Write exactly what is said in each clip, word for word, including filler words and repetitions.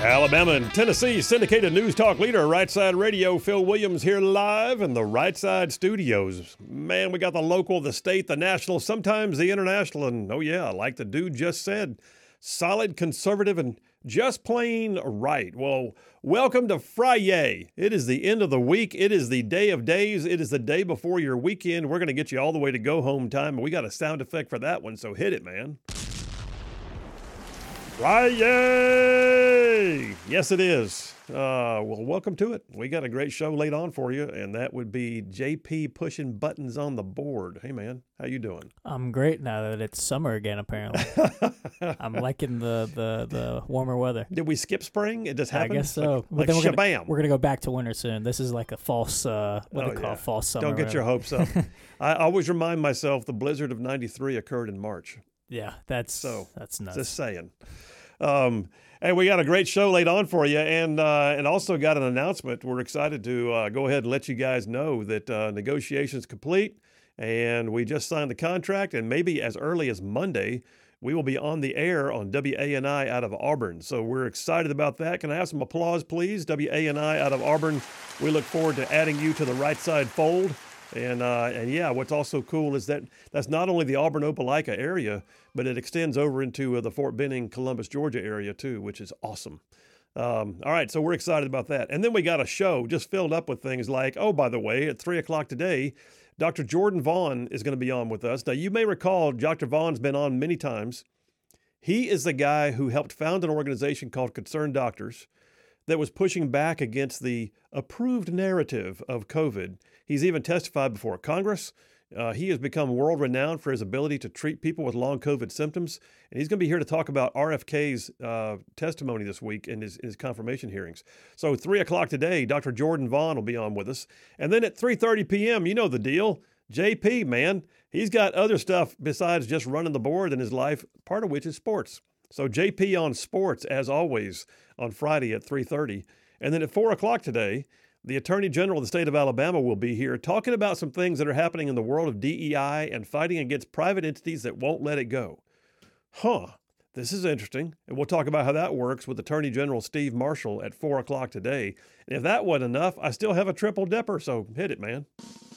Alabama and Tennessee syndicated news talk leader, Right Side Radio, Phil Williams here live in the Right Side studios. Man, we got the local, the state, the national, sometimes the international, and oh yeah, like the dude just said, solid, conservative, and just plain right. Well, welcome to Friday. It is the end of the week. It is the day of days. It is the day before your weekend. We're going to get you all the way to go home time, and we got a sound effect for that one, so hit it, man. Friday! Yes, it is. Uh, well, welcome to it. We got a great show laid on for you, and that would be J P pushing buttons on the board. Hey, man, how you doing? I'm great now that it's summer again, apparently. I'm liking the, the, the warmer weather. Did we skip spring? It just happened? I guess so. Like, But like then we're shabam. Gonna, we're going to go back to winter soon. This is like a false, uh, what Oh, do they call yeah. it, false summer. Don't get your hopes up. I always remind myself the blizzard of ninety-three occurred in March. Yeah, that's, So, that's nuts. Just saying. Um, and we got a great show laid on for you, and uh, and also got an announcement. We're excited to uh, go ahead and let you guys know that uh, negotiations complete, and we just signed the contract, and maybe as early as Monday, we will be on the air on W A N I out of Auburn. So we're excited about that. Can I have some applause, please? W A N I out of Auburn. We look forward to adding you to the Right Side fold. And uh, and yeah, what's also cool is that that's not only the Auburn Opelika area, but it extends over into uh, the Fort Benning, Columbus, Georgia area too, which is awesome. Um, all right, so we're excited about that. And then we got a show just filled up with things like, oh, by the way, at three o'clock today, Doctor Jordan Vaughn is going to be on with us. Now, you may recall Doctor Vaughn's been on many times. He is the guy who helped found an organization called Concerned Doctors that was pushing back against the approved narrative of COVID. He's even testified before Congress. Uh, he has become world-renowned for his ability to treat people with long COVID symptoms. And he's going to be here to talk about R F K's uh, testimony this week in his, his confirmation hearings. So three o'clock today, Doctor Jordan Vaughn will be on with us. And then at three thirty p.m., you know the deal. J P, man, he's got other stuff besides just running the board in his life, part of which is sports. So J P on sports, as always, on Friday at three thirty. And then at four o'clock today, the Attorney General of the state of Alabama will be here talking about some things that are happening in the world of D E I and fighting against private entities that won't let it go. Huh, this is interesting. And we'll talk about how that works with Attorney General Steve Marshall at four o'clock today. And if that wasn't enough, I still have a triple dipper, so hit it, man.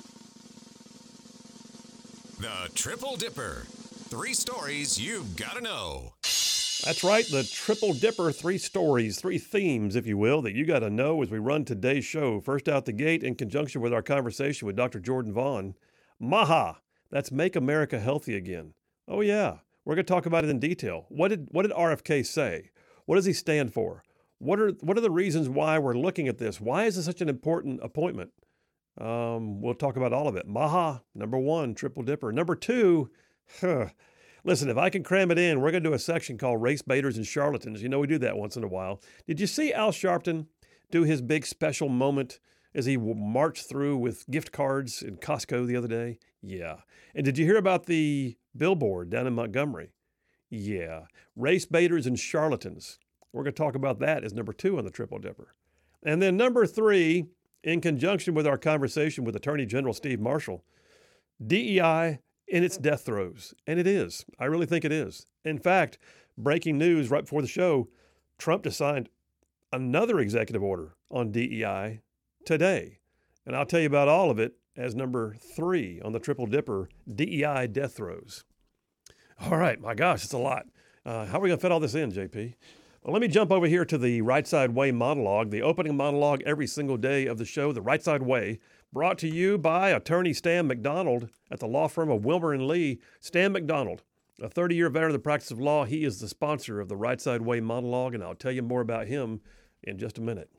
The Triple Dipper. Three stories you've got to know. That's right, the Triple Dipper, three stories, three themes, if you will, that you got to know as we run today's show. First out the gate, in conjunction with our conversation with Doctor Jordan Vaughn, MAHA, that's Make America Healthy Again. Oh yeah, we're going to talk about it in detail. What did what did R F K say? What does he stand for? What are what are the reasons why we're looking at this? Why is this such an important appointment? Um, we'll talk about all of it. MAHA, number one, Triple Dipper. Number two, huh. Listen, if I can cram it in, we're going to do a section called Race Baiters and Charlatans. You know, we do that once in a while. Did you see Al Sharpton do his big special moment as he marched through with gift cards in Costco the other day? Yeah. And did you hear about the billboard down in Montgomery? Yeah. Race Baiters and Charlatans. We're going to talk about that as number two on the Triple Dipper. And then number three, in conjunction with our conversation with Attorney General Steve Marshall, D E I in its death throes. And it is. I really think it is. In fact, breaking news right before the show, Trump just signed another executive order on D E I today. And I'll tell you about all of it as number three on the Triple Dipper, D E I death throes. All right, my gosh, it's a lot. Uh, how are we going to fit all this in, J P? Well, let me jump over here to the Right Side Way monologue, the opening monologue every single day of the show, the Right Side Way, brought to you by attorney Stan McDonald at the law firm of Wilmer and Lee. Stan McDonald, a thirty-year veteran of the practice of law. He is the sponsor of the Right Side Way monologue, and I'll tell you more about him in just a minute.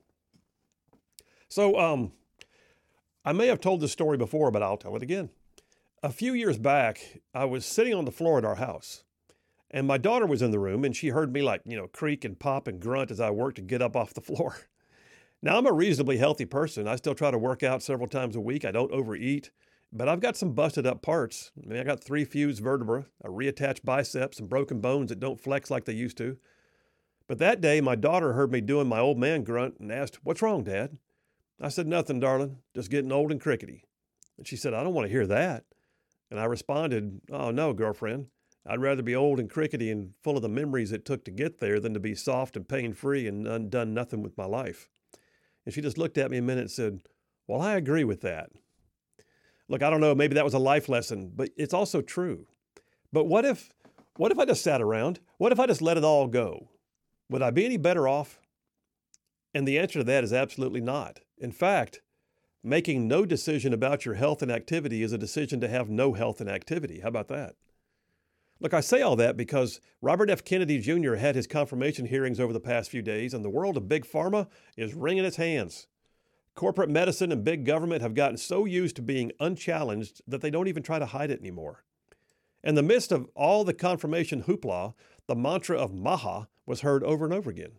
So um, I may have told this story before, but I'll tell it again. A few years back, I was sitting on the floor at our house, and my daughter was in the room, and she heard me like, you know, creak and pop and grunt as I worked to get up off the floor. Now, I'm a reasonably healthy person. I still try to work out several times a week. I don't overeat, but I've got some busted up parts. I mean, I got three fused vertebrae, a reattached bicep, some broken bones that don't flex like they used to. But that day, my daughter heard me doing my old man grunt and asked, "What's wrong, Dad?" I said, "Nothing, darling, just getting old and crickety." And she said, "I don't want to hear that." And I responded, "Oh, no, girlfriend, I'd rather be old and crickety and full of the memories it took to get there than to be soft and pain-free and undone nothing with my life. And she just looked at me a minute and said, well, I agree with that. Look, I don't know, maybe that was a life lesson, but it's also true. But what if, what if I just sat around? What if I just let it all go? Would I be any better off? And the answer to that is absolutely not. In fact, making no decision about your health and activity is a decision to have no health and activity. How about that? Look, I say all that because Robert F. Kennedy Junior had his confirmation hearings over the past few days, and the world of big pharma is wringing its hands. Corporate medicine and big government have gotten so used to being unchallenged that they don't even try to hide it anymore. In the midst of all the confirmation hoopla, the mantra of Maha was heard over and over again.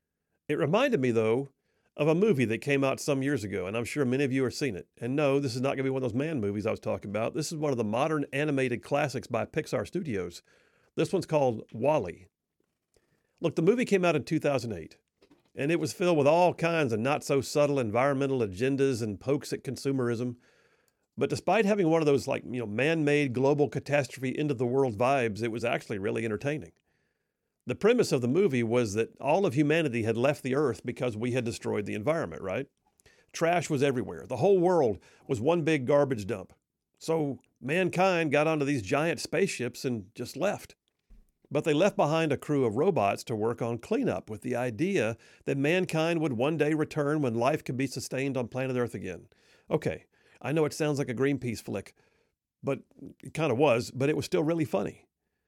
It reminded me, though, of a movie that came out some years ago, and I'm sure many of you have seen it. And no, this is not going to be one of those man movies I was talking about. This is one of the modern animated classics by Pixar Studios. This one's called WALL-E. Look, the movie came out in two thousand eight, and it was filled with all kinds of not-so-subtle environmental agendas and pokes at consumerism. But despite having one of those, like, you know, man-made global catastrophe end-of-the-world vibes, it was actually really entertaining. The premise of the movie was that all of humanity had left the earth because we had destroyed the environment, right? Trash was everywhere. The whole world was one big garbage dump. So mankind got onto these giant spaceships and just left. But they left behind a crew of robots to work on cleanup with the idea that mankind would one day return when life could be sustained on planet Earth again. Okay, I know it sounds like a Greenpeace flick, but it kind of was, but it was still really funny.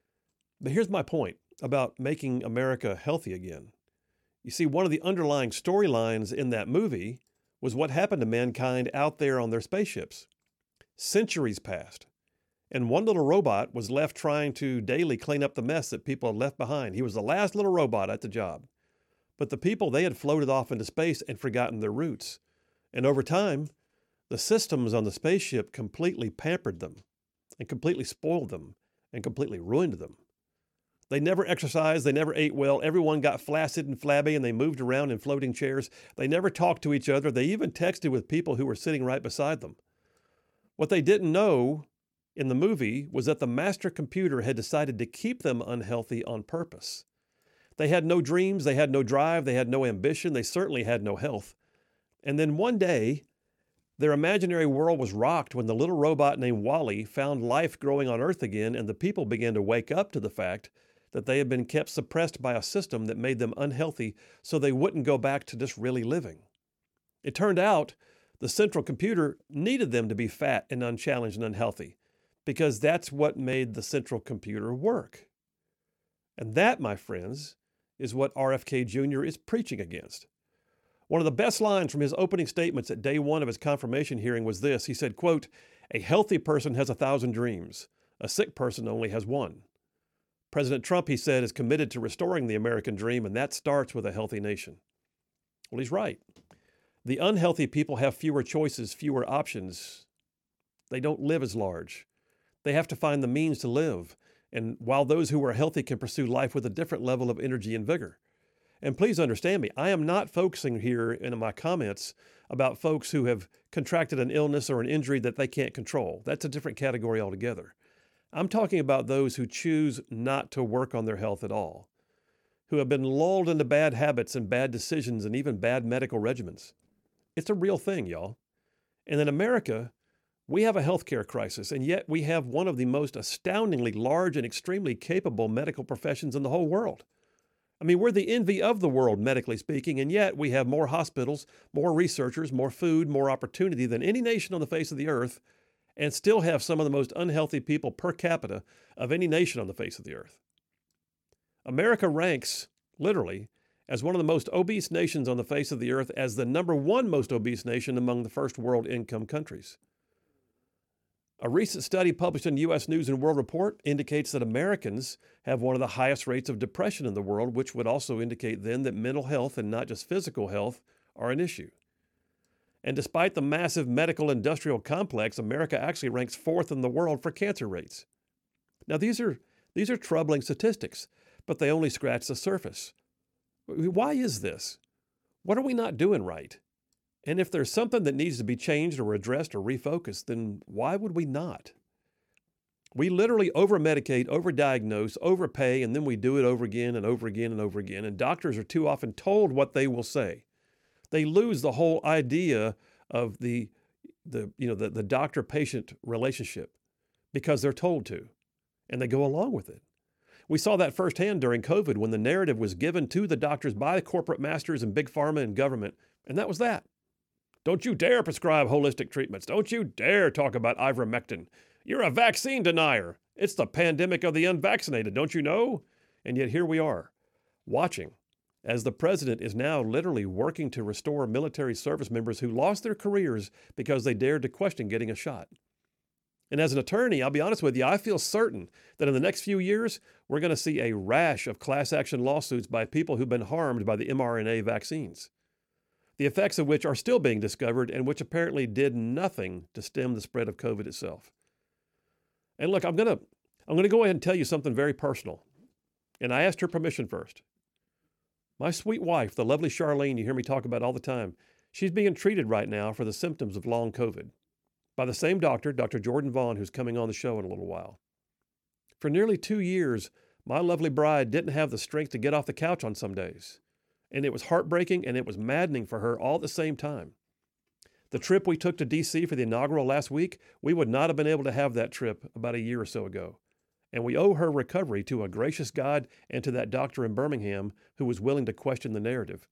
But here's my point about making America healthy again. You see, one of the underlying storylines in that movie was what happened to mankind out there on their spaceships. Centuries passed, and one little robot was left trying to daily clean up the mess that people had left behind. He was the last little robot at the job. But the people, they had floated off into space and forgotten their roots. And over time, the systems on the spaceship completely pampered them and completely spoiled them and completely ruined them. They never exercised. They never ate well. Everyone got flaccid and flabby, and they moved around in floating chairs. They never talked to each other. They even texted with people who were sitting right beside them. What they didn't know in the movie was that the master computer had decided to keep them unhealthy on purpose. They had no dreams. They had no drive. They had no ambition. They certainly had no health. And then one day, their imaginary world was rocked when the little robot named WALL-E found life growing on Earth again, and the people began to wake up to the fact that they had been kept suppressed by a system that made them unhealthy so they wouldn't go back to just really living. It turned out the central computer needed them to be fat and unchallenged and unhealthy because that's what made the central computer work. And that, my friends, is what R F K Junior is preaching against. One of the best lines from his opening statements at day one of his confirmation hearing was this. He said, quote, "A healthy person has a thousand dreams. A sick person only has one." President Trump, he said, is committed to restoring the American dream, and that starts with a healthy nation. Well, he's right. The unhealthy people have fewer choices, fewer options. They don't live as large. They have to find the means to live. And while those who are healthy can pursue life with a different level of energy and vigor. And please understand me, I am not focusing here in my comments about folks who have contracted an illness or an injury that they can't control. That's a different category altogether. I'm talking about those who choose not to work on their health at all, who have been lulled into bad habits and bad decisions and even bad medical regimens. It's a real thing, y'all. And in America, we have a healthcare crisis, and yet we have one of the most astoundingly large and extremely capable medical professions in the whole world. I mean, we're the envy of the world, medically speaking, and yet we have more hospitals, more researchers, more food, more opportunity than any nation on the face of the earth, and still have some of the most unhealthy people per capita of any nation on the face of the earth. America ranks, literally, as one of the most obese nations on the face of the earth, as the number one most obese nation among the first world income countries. A recent study published in U S News and World Report indicates that Americans have one of the highest rates of depression in the world, which would also indicate then that mental health and not just physical health are an issue. And despite the massive medical industrial complex, America actually ranks fourth in the world for cancer rates. Now, these are, these are troubling statistics, but they only scratch the surface. Why is this? What are we not doing right? And if there's something that needs to be changed or addressed or refocused, then why would we not? We literally over-medicate, over-diagnose, overpay, and then we do it over again and over again and over again. And doctors are too often told what they will say. They lose the whole idea of the, the you know, the, the doctor-patient relationship because they're told to, and they go along with it. We saw that firsthand during COVID when the narrative was given to the doctors by the corporate masters and big pharma and government, and that was that. Don't you dare prescribe holistic treatments. Don't you dare talk about ivermectin. You're a vaccine denier. It's the pandemic of the unvaccinated, don't you know? And yet here we are, watching as the president is now literally working to restore military service members who lost their careers because they dared to question getting a shot. And as an attorney, I'll be honest with you, I feel certain that in the next few years, we're going to see a rash of class action lawsuits by people who've been harmed by the mRNA vaccines, the effects of which are still being discovered and which apparently did nothing to stem the spread of COVID itself. And look, I'm going to I'm going to go ahead and tell you something very personal. And I asked her permission first. My sweet wife, the lovely Charlene you hear me talk about all the time, she's being treated right now for the symptoms of long COVID by the same doctor, Doctor Jordan Vaughn, who's coming on the show in a little while. For nearly two years, my lovely bride didn't have the strength to get off the couch on some days. And it was heartbreaking and it was maddening for her all at the same time. The trip we took to D C for the inaugural last week, we would not have been able to have that trip about a year or so ago. And we owe her recovery to a gracious God and to that doctor in Birmingham who was willing to question the narrative.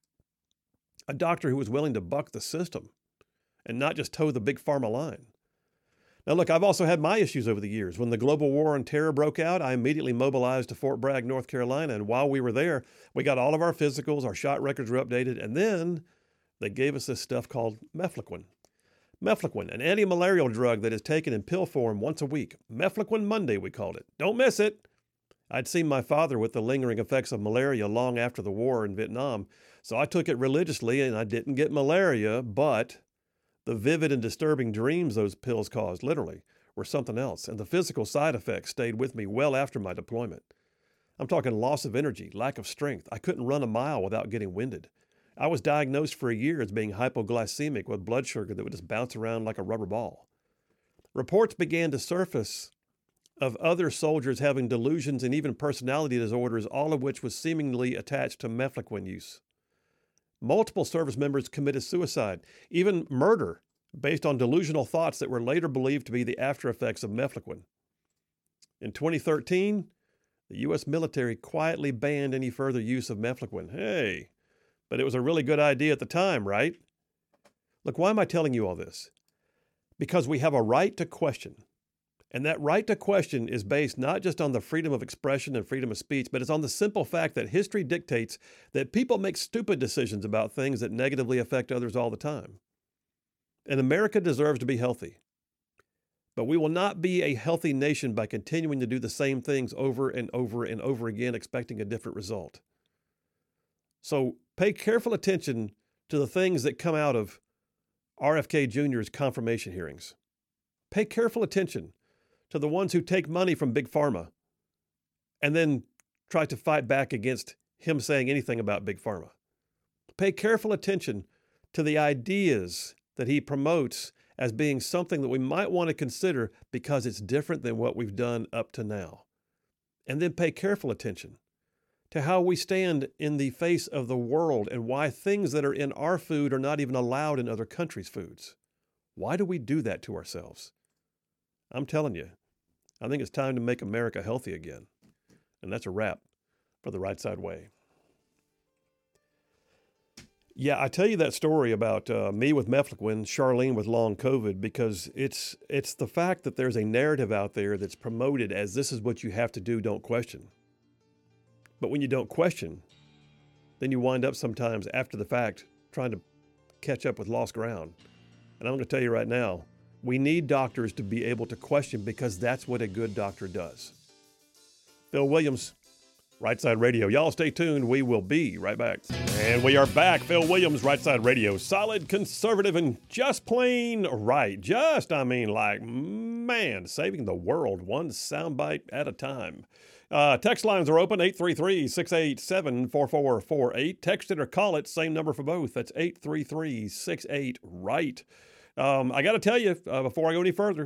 A doctor who was willing to buck the system and not just toe the big pharma line. Now look, I've also had my issues over the years. When the global war on terror broke out, I immediately mobilized to Fort Bragg, North Carolina. And while we were there, we got all of our physicals, our shot records were updated, and then they gave us this stuff called Mefloquine. Mefloquine, an anti-malarial drug that is taken in pill form once a week. Mefloquine Monday, we called it. Don't miss it. I'd seen my father with the lingering effects of malaria long after the war in Vietnam, so I took it religiously and I didn't get malaria, but the vivid and disturbing dreams those pills caused, literally, were something else, and the physical side effects stayed with me well after my deployment. I'm talking loss of energy, lack of strength. I couldn't run a mile without getting winded. I was diagnosed for a year as being hypoglycemic with blood sugar that would just bounce around like a rubber ball. Reports began to surface of other soldiers having delusions and even personality disorders, all of which was seemingly attached to Mefloquine use. Multiple service members committed suicide, even murder, based on delusional thoughts that were later believed to be the after effects of Mefloquine. In twenty thirteen, the U S military quietly banned any further use of Mefloquine. Hey, but it was a really good idea at the time, right? Look, why am I telling you all this? Because we have a right to question. And that right to question is based not just on the freedom of expression and freedom of speech, but it's on the simple fact that history dictates that people make stupid decisions about things that negatively affect others all the time. And America deserves to be healthy. But we will not be a healthy nation by continuing to do the same things over and over and over again, expecting a different result. So pay careful attention to the things that come out of R F K Junior's confirmation hearings. Pay careful attention to the ones who take money from Big Pharma and then try to fight back against him saying anything about Big Pharma. Pay careful attention to the ideas that he promotes as being something that we might want to consider because it's different than what we've done up to now. And then pay careful attention to how we stand in the face of the world and why things that are in our food are not even allowed in other countries' foods. Why do we do that to ourselves? I'm telling you, I think it's time to make America healthy again. And that's a wrap for the Right Side Way. Yeah, I tell you that story about uh, me with Mefloquine, Charlene with long COVID, because it's it's the fact that there's a narrative out there that's promoted as this is what you have to do, don't question. But when you don't question, then you wind up sometimes after the fact trying to catch up with lost ground. And I'm going to tell you right now, we need doctors to be able to question because that's what a good doctor does. Phil Williams, Right Side Radio. Y'all stay tuned. We will be right back. And we are back. Phil Williams, Right Side Radio. Solid, conservative, and just plain right. Just, I mean, like, man, saving the world one soundbite at a time. Uh, text lines are open, eight three three, six eight seven, four four four eight. Text it or call it, same number for both. That's eight three three, six eight, right. Um, I got to tell you, uh, before I go any further,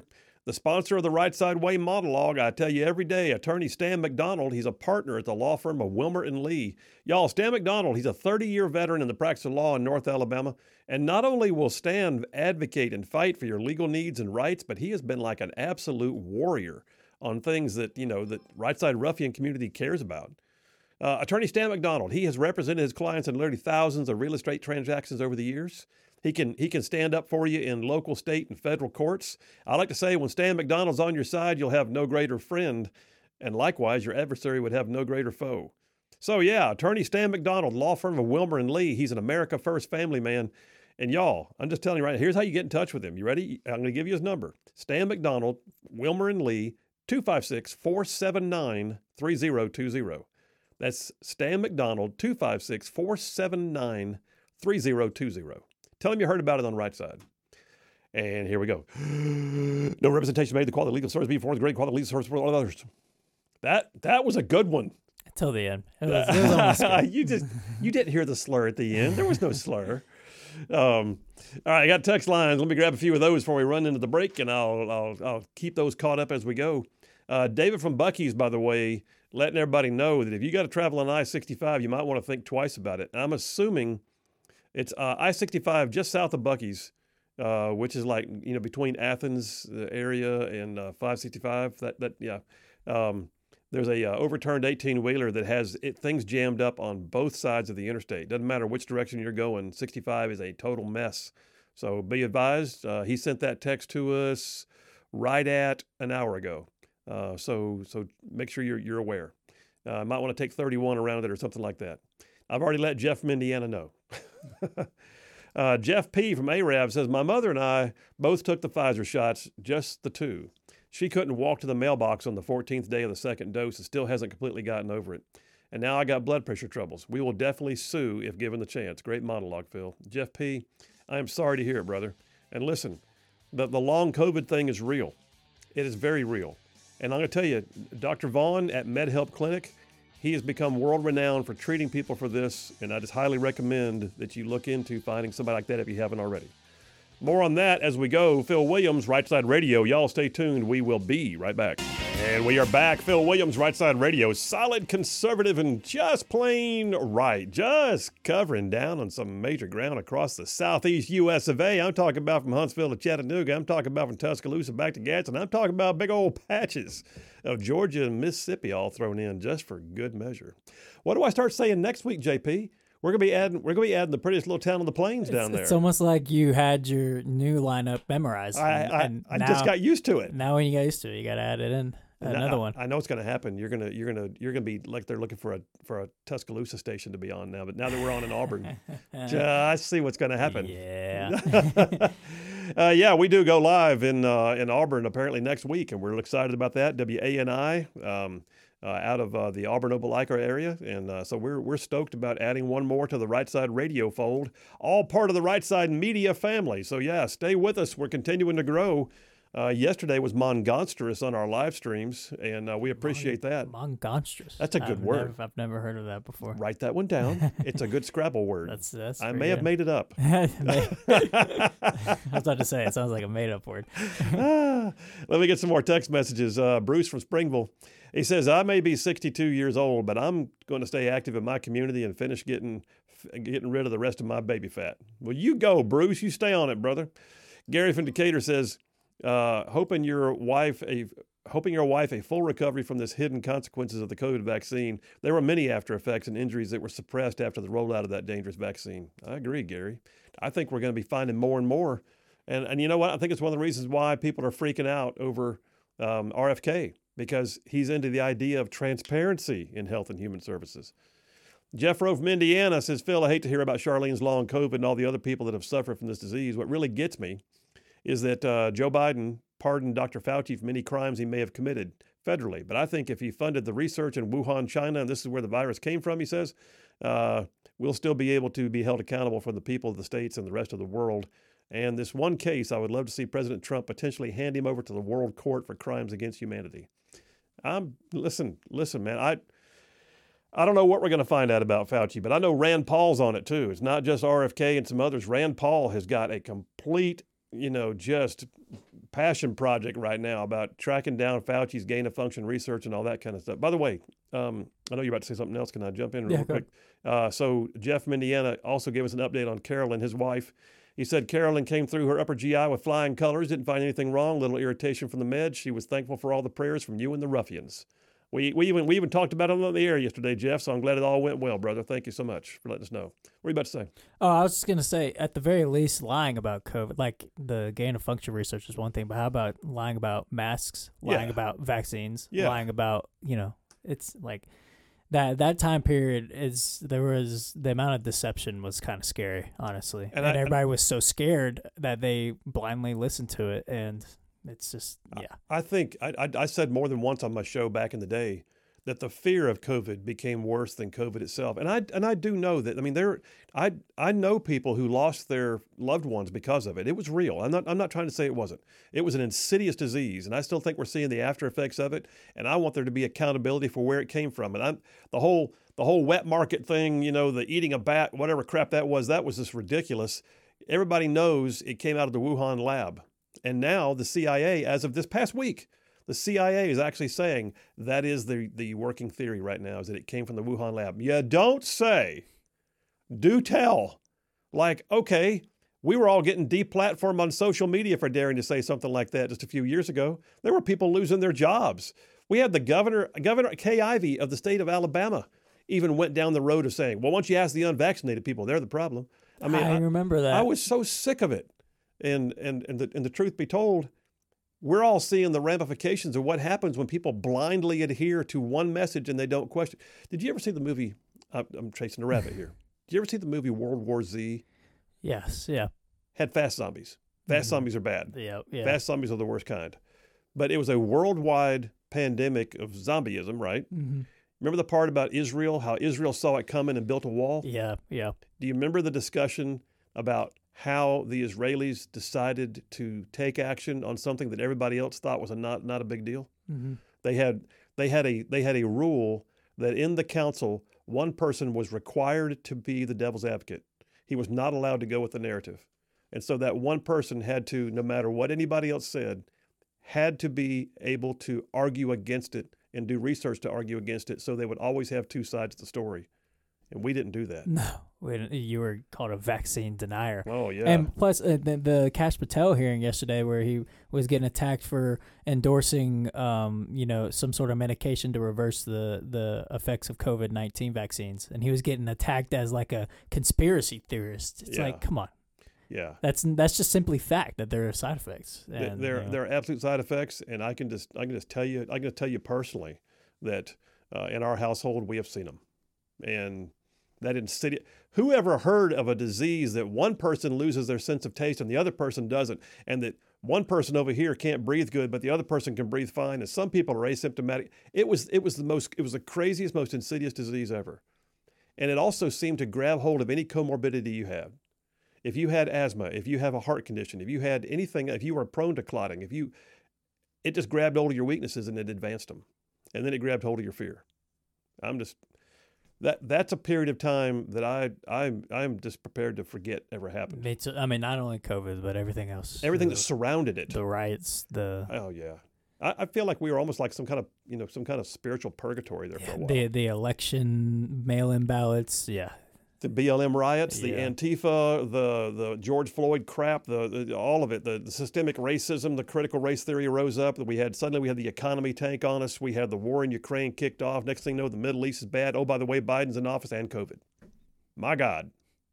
The sponsor of the Right Side Way monologue, I tell you every day, attorney Stan McDonald. He's a partner at the law firm of Wilmer and Lee. Y'all, Stan McDonald, he's a thirty-year veteran in the practice of law in North Alabama. And not only will Stan advocate and fight for your legal needs and rights, but he has been like an absolute warrior on things that, you know, that Right Side Ruffian community cares about. Uh, attorney Stan McDonald, he has represented his clients in literally thousands of real estate transactions over the years. He can he can stand up for you in local, state, and federal courts. I like to say when Stan McDonald's on your side, you'll have no greater friend, and likewise, your adversary would have no greater foe. So yeah, attorney Stan McDonald, law firm of Wilmer and Lee. He's an America First family man. And y'all, I'm just telling you right now, here's how you get in touch with him. You ready? I'm going to give you his number. Stan McDonald, Wilmer and Lee, two five six, four seven nine, three zero two zero. That's Stan McDonald, two five six, four seven nine, three zero two zero. Tell him you heard about it on the Right Side. And here we go. No representation made. The quality of legal service before the great quality of legal service for all others. That that was a good one. Till the end. It was, it was almost good. you just you didn't hear the slur at the end. There was no slur. Um, all right, I got text lines. Let me grab a few of those before we run into the break, and I'll I'll, I'll keep those caught up as we go. Uh, David from Buc-ee's, by the way, letting everybody know that if you got to travel on I sixty-five, you might want to think twice about it. And I'm assuming it's uh, I sixty-five just south of Buc-ee's, uh, which is like, you know, between Athens the area and uh, five sixty-five. That that yeah. Um, there's a uh, overturned eighteen-wheeler that has it, things jammed up on both sides of the interstate. Doesn't matter which direction you're going. sixty-five is a total mess. So be advised. Uh, he sent that text to us right at an hour ago. Uh, so so make sure you're you're aware. I uh, might want to take thirty-one around it or something like that. I've already let Jeff from Indiana know. uh, Jeff P. from Arab says, my mother and I both took the Pfizer shots, just the two. She couldn't walk to the mailbox on the fourteenth day of the second dose and still hasn't completely gotten over it. And now I got blood pressure troubles. We will definitely sue if given the chance. Great monologue, Phil. Jeff P., I am sorry to hear it, brother. And listen, the, the long COVID thing is real. It is very real. And I'm going to tell you, Doctor Vaughn at MedHelp Clinic, he has become world-renowned for treating people for this, and I just highly recommend that you look into finding somebody like that if you haven't already. More on that as we go. Phil Williams, Right Side Radio. Y'all stay tuned. We will be right back. And we are back. Phil Williams, Right Side Radio. Solid, conservative, and just plain right. Just covering down on some major ground across the southeast U S of A. I'm talking about from Huntsville to Chattanooga. I'm talking about from Tuscaloosa back to Gadsden. I'm talking about big old patches of Georgia and Mississippi all thrown in just for good measure. What do I start saying next week, J P? We're gonna be adding. We're gonna be adding the prettiest little town on the plains down it's, there. It's almost like you had your new lineup memorized. I and, I, and I now, just got used to it. Now when you get used to it, you got to add it in. Another I, one. I know it's gonna happen. You're gonna you're gonna you're gonna be like they're looking for a for a Tuscaloosa station to be on now. But now that we're on in Auburn, just see what's gonna happen. Yeah. uh, yeah, we do go live in uh, in Auburn apparently next week, and we're excited about that. W A N I. Um, Uh, out of uh, the Auburn Opelika area, and uh, so we're we're stoked about adding one more to the Right Side Radio fold, all part of the Right Side Media family. So yeah, stay with us. We're continuing to grow. Uh, yesterday was mongonstrous on our live streams, and uh, we appreciate Mon- that. Mongonstrous. That's a good I've word. Never, I've never heard of that before. Write that one down. It's a good Scrabble word. That's that's. I pretty may have good. made it up. I was about to say it sounds like a made-up word. ah, let me get some more text messages. Uh, Bruce from Springville. He says, I may be sixty-two years old, but I'm going to stay active in my community and finish getting getting rid of the rest of my baby fat. Well, you go, Bruce. You stay on it, brother. Gary from Decatur says, uh, hoping your wife a hoping your wife a full recovery from this hidden consequences of the COVID vaccine. There were many after effects and injuries that were suppressed after the rollout of that dangerous vaccine. I agree, Gary. I think we're going to be finding more and more. And, and you know what? I think it's one of the reasons why people are freaking out over um, R F K. Because he's into the idea of transparency in health and human services. Jeff Rowe from Indiana says, Phil, I hate to hear about Charlene's Law and COVID and all the other people that have suffered from this disease. What really gets me is that uh, Joe Biden pardoned Doctor Fauci from any crimes he may have committed federally. But I think if he funded the research in Wuhan, China, and this is where the virus came from, he says, uh, we'll still be able to be held accountable for the people of the states and the rest of the world. And this one case, I would love to see President Trump potentially hand him over to the World Court for crimes against humanity. I'm listen, listen, man. I I don't know what we're going to find out about Fauci, but I know Rand Paul's on it too. It's not just R F K and some others. Rand Paul has got a complete, you know, just passion project right now about tracking down Fauci's gain of function research and all that kind of stuff. By the way, um, I know you're about to say something else. Can I jump in real Yeah, go quick? Uh, so Jeff from Indiana also gave us an update on Carolyn, his wife. He said Carolyn came through her upper G I with flying colors, didn't find anything wrong, little irritation from the meds. She was thankful for all the prayers from you and the ruffians. We, we even we even talked about it on the air yesterday, Jeff, so I'm glad it all went well, brother. Thank you so much for letting us know. What are you about to say? Oh, I was just going to say, at the very least, lying about COVID, like the gain of function research is one thing, but how about lying about masks, lying Yeah. about vaccines, Yeah. lying about, you know, it's like that that time period is, there was, the amount of deception was kind of scary, honestly. And And, I- everybody was so scared that they blindly listened to it. And it's just, yeah. I think I, I, I said more than once on my show back in the day that the fear of COVID became worse than COVID itself. And I and I do know that. I mean, there I I know people who lost their loved ones because of it. It was real. I'm not I'm not trying to say it wasn't. It was an insidious disease, and I still think we're seeing the after effects of it. And I want there to be accountability for where it came from. And I'm the whole the whole wet market thing, you know, the eating a bat, whatever crap that was, that was just ridiculous. Everybody knows it came out of the Wuhan lab. And now the C I A, as of this past week, the C I A is actually saying that is the, the working theory right now, is that it came from the Wuhan lab. You don't say. Do tell. Like, okay, we were all getting deplatformed on social media for daring to say something like that just a few years ago. There were people losing their jobs. We had the governor, Governor Kay Ivey of the state of Alabama, even went down the road of saying, well, once you ask the unvaccinated people, they're the problem. I mean, I I, remember that. I was so sick of it. And and and the, and the truth be told, we're all seeing the ramifications of what happens when people blindly adhere to one message and they don't question. Did you ever see the movie? I'm, I'm chasing a rabbit here. Did you ever see the movie World War Z? Yes, yeah. Had fast zombies. Fast Mhm. zombies are bad. Yeah, yeah. Fast zombies are the worst kind. But it was a worldwide pandemic of zombieism, right? hmm Remember the part about Israel, how Israel saw it coming and built a wall? Yeah, yeah. Do you remember the discussion about how the Israelis decided to take action on something that everybody else thought was a not not a big deal? hmm They had they had a they had a rule that in the council one person was required to be the devil's advocate. He was not allowed to go with the narrative. And so that one person had to, no matter what anybody else said, had to be able to argue against it and do research to argue against it, so they would always have two sides of the story. And we didn't do that. No, we didn't- you were called a vaccine denier. Oh yeah. And plus, uh, the, the Kash Patel hearing yesterday, where he was getting attacked for endorsing, um, you know, some sort of medication to reverse the, the effects of COVID nineteen vaccines, and he was getting attacked as like a conspiracy theorist. It's Yeah. like, come on, yeah. that's that's just simply fact that there are side effects. Th- And, there you know, there are absolute side effects, and I can just I can just tell you I can just tell you personally that uh, in our household we have seen them, and that insidious. Whoever heard of a disease that one person loses their sense of taste and the other person doesn't, and that one person over here can't breathe good, but the other person can breathe fine, and some people are asymptomatic. It was it was the most it was the craziest, most insidious disease ever, and it also seemed to grab hold of any comorbidity you had. If you had asthma, if you have a heart condition, if you had anything, if you were prone to clotting, if you, it just grabbed hold of your weaknesses and it advanced them, and then it grabbed hold of your fear. I'm just that that's a period of time that I I'm I'm just prepared to forget ever happened. me too. I mean, not only COVID, but everything else. Everything the, that surrounded it. the riots, the Oh yeah, I, I feel like we were almost like some kind of you know some kind of spiritual purgatory there for a while. the the election mail-in ballots. Yeah, The B L M riots, the Yeah. Antifa, the the George Floyd crap, the, the all of it, the, the systemic racism, the critical race theory rose up. That we had suddenly we had the economy tank on us. We had the war in Ukraine kicked off. Next thing you know, the Middle East is bad. Oh, by the way, Biden's in office and COVID. My God.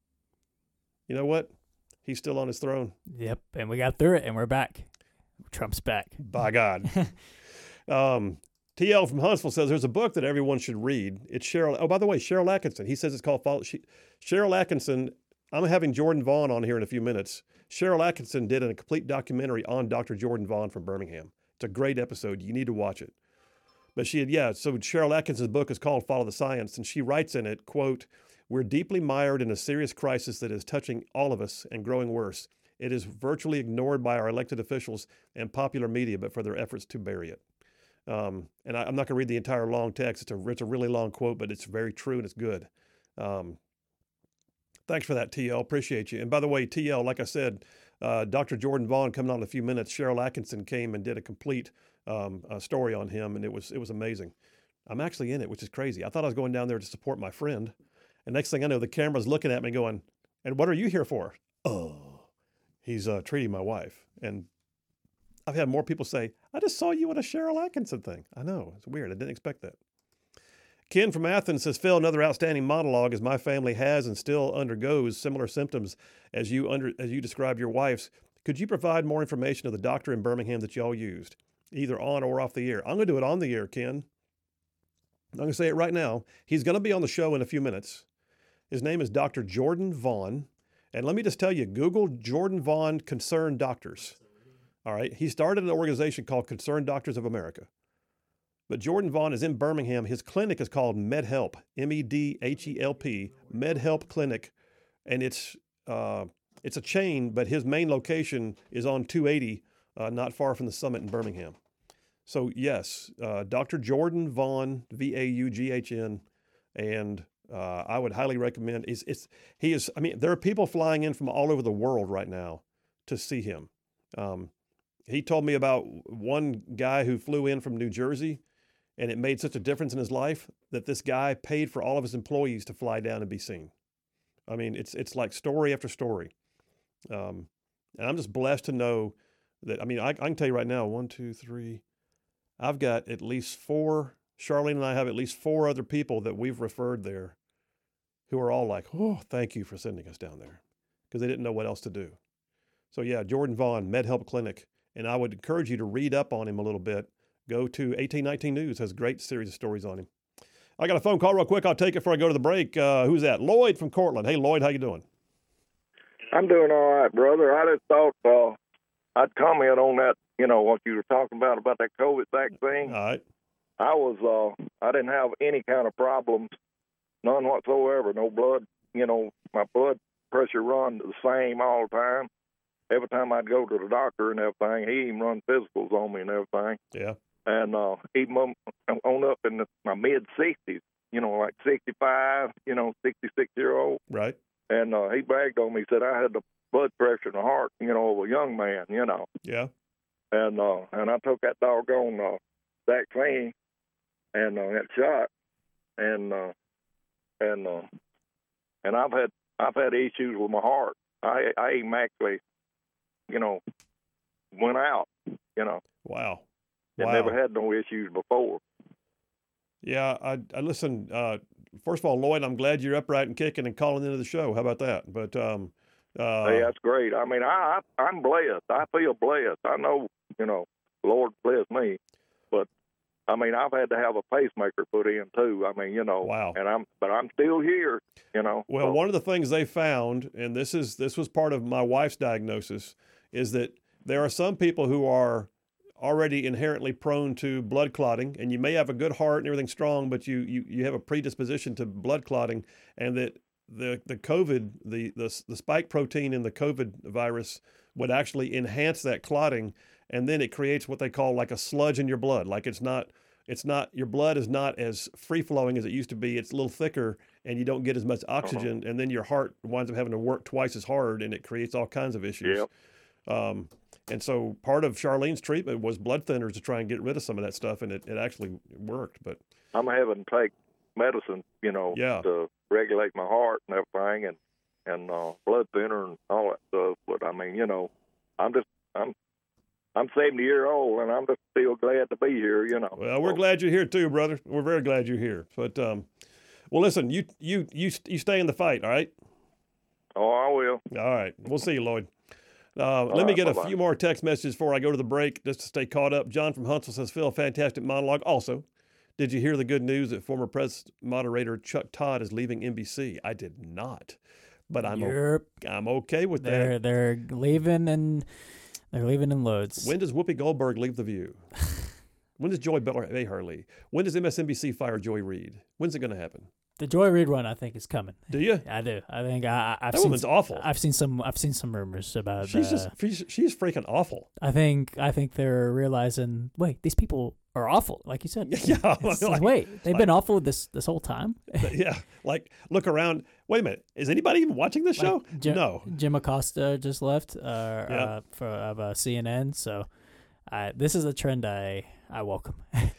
You know what? He's still on his throne. yep. And we got through it, and we're back. Trump's back. By God. um, T L from Huntsville says there's a book that everyone should read. It's Cheryl. Oh, by the way, Cheryl Atkinson. He says it's called Follow. She, Cheryl Atkinson. I'm having Jordan Vaughn on here in a few minutes. Cheryl Atkinson did a complete documentary on Doctor Jordan Vaughn from Birmingham. It's a great episode. You need to watch it. But she had, yeah, so Cheryl Atkinson's book is called Follow the Science, and she writes in it, quote, "We're deeply mired in a serious crisis that is touching all of us and growing worse. It is virtually ignored by our elected officials and popular media, but for their efforts to bury it." Um, and I, I'm not going to read the entire long text. It's a, it's a really long quote, but it's very true and it's good. Um, thanks for that, T L. Appreciate you. And by the way, T L, like I said, uh, Doctor Jordan Vaughn coming on in a few minutes. Cheryl Atkinson came and did a complete um, uh, story on him, and it was it was amazing. I'm actually in it, which is crazy. I thought I was going down there to support my friend, and next thing I know, the camera's looking at me going, "And what are you here for?" Oh, he's uh, treating my wife. And I've had more people say, "I just saw you at a Cheryl Atkinson thing." I know, it's weird. I didn't expect that. Ken from Athens says, "Phil, another outstanding monologue as my family has and still undergoes similar symptoms as you under as you described your wife's. Could you provide more information of the doctor in Birmingham that y'all used, either on or off the air?" I'm going to do it on the air, Ken. I'm going to say it right now. He's going to be on the show in a few minutes. His name is Doctor Jordan Vaughn. And let me just tell you, Google Jordan Vaughn Concerned Doctors. All right. He started an organization called Concerned Doctors of America. But Jordan Vaughn is in Birmingham. His clinic is called MedHelp, M E D H E L P, MedHelp Clinic. And it's uh, it's a chain, but his main location is on two eighty, uh, not far from the Summit in Birmingham. So, yes, uh, Doctor Jordan Vaughn, V A U G H N, and uh, I would highly recommend. It's, it's, he is, I mean, there are people flying in from all over the world right now to see him. Um, he told me about one guy who flew in from New Jersey, and it made such a difference in his life that this guy paid for all of his employees to fly down and be seen. I mean, it's it's like story after story. Um, and I'm just blessed to know that, I mean, I, I can tell you right now, one, two, three, I've got at least four, Charlene and I have at least four other people that we've referred there who are all like, "Oh, thank you for sending us down there," because they didn't know what else to do. So yeah, Jordan Vaughn, MedHelp Clinic. And I would encourage you to read up on him a little bit. Go to eighteen nineteen News, has a great series of stories on him. I got a phone call real quick. I'll take it before I go to the break. Uh, who's that? Lloyd from Cortland. Hey, Lloyd, how you doing? I'm doing all right, brother. I just thought uh, I'd comment on that, you know, what you were talking about, about that COVID vaccine. All right. I was, uh, I didn't have any kind of problems, none whatsoever. No blood, you know, my blood pressure run the same all the time. Every time I'd go to the doctor and everything, he even run physicals on me and everything. Yeah. And uh, even on, on up in the, my mid-sixties, you know, like sixty-five, you know, sixty-six-year-old. Right. And uh, he bragged on me, he said I had the blood pressure and the heart, you know, of a young man, you know. Yeah. And uh, and I took that doggone uh, vaccine and uh, that shot, and uh, and uh, and I've had I've had issues with my heart. I I even actually, you know, went out, you know. Wow. I wow. never had no issues before. Yeah, I, I listen. Uh, first of all, Lloyd, I'm glad you're upright and kicking and calling into the show. How about that? But um, uh, hey, that's great. I mean, I, I I'm blessed. I feel blessed. I know, you know, the Lord bless me, but I mean, I've had to have a pacemaker put in too. I mean, you know, wow. And I'm, but I'm still here. You know. Well, so. one of the things they found, and this is this was part of my wife's diagnosis, is that there are some people who are already inherently prone to blood clotting, and you may have a good heart and everything strong, but you you, you have a predisposition to blood clotting, and that the the COVID, the, the the spike protein in the COVID virus would actually enhance that clotting, and then it creates what they call like a sludge in your blood. Like it's not it's not your blood is not as free flowing as it used to be. It's a little thicker, and you don't get as much oxygen, uh-huh. and then your heart winds up having to work twice as hard, and it creates all kinds of issues. Yep. Um, And so part of Charlene's treatment was blood thinners to try and get rid of some of that stuff, and it, it actually worked. But I'm having to take medicine, you know, yeah. to regulate my heart and everything, and and uh, blood thinner and all that stuff. But I mean, you know, I'm just I'm I'm seventy years old, and I'm just still glad to be here. You know. Well, we're so. glad you're here too, brother. We're very glad you're here. But um, well, listen, you you you you stay in the fight, all right? Oh, I will. All right, we'll see you, Lloyd. Uh, let me get a few more text messages before I go to the break, just to stay caught up. John from Huntsville says, Phil, fantastic monologue. Also, did you hear the good news that former press moderator Chuck Todd is leaving N B C? I did not, but I'm o- I'm okay with they're, that. They're leaving and they're leaving in loads. When does Whoopi Goldberg leave The View? When does Joy Behar leave? When does M S N B C fire Joy Reid? When's it going to happen? The Joy Reid one, I think, is coming. Do you? I do. I think I, I've that seen woman's awful. I've seen some. I've seen some rumors about. She's uh, just. She's, she's freaking awful. I think. I think they're realizing. Wait, these people are awful, like you said. Yeah. It's like, like, wait, they've like, been awful this this whole time? yeah. Like, look around. Wait a minute. Is anybody even watching this Like, show? Jim, no. Jim Acosta just left uh, Yeah. uh, for of uh, C N N. So uh, this is a trend I, I welcome.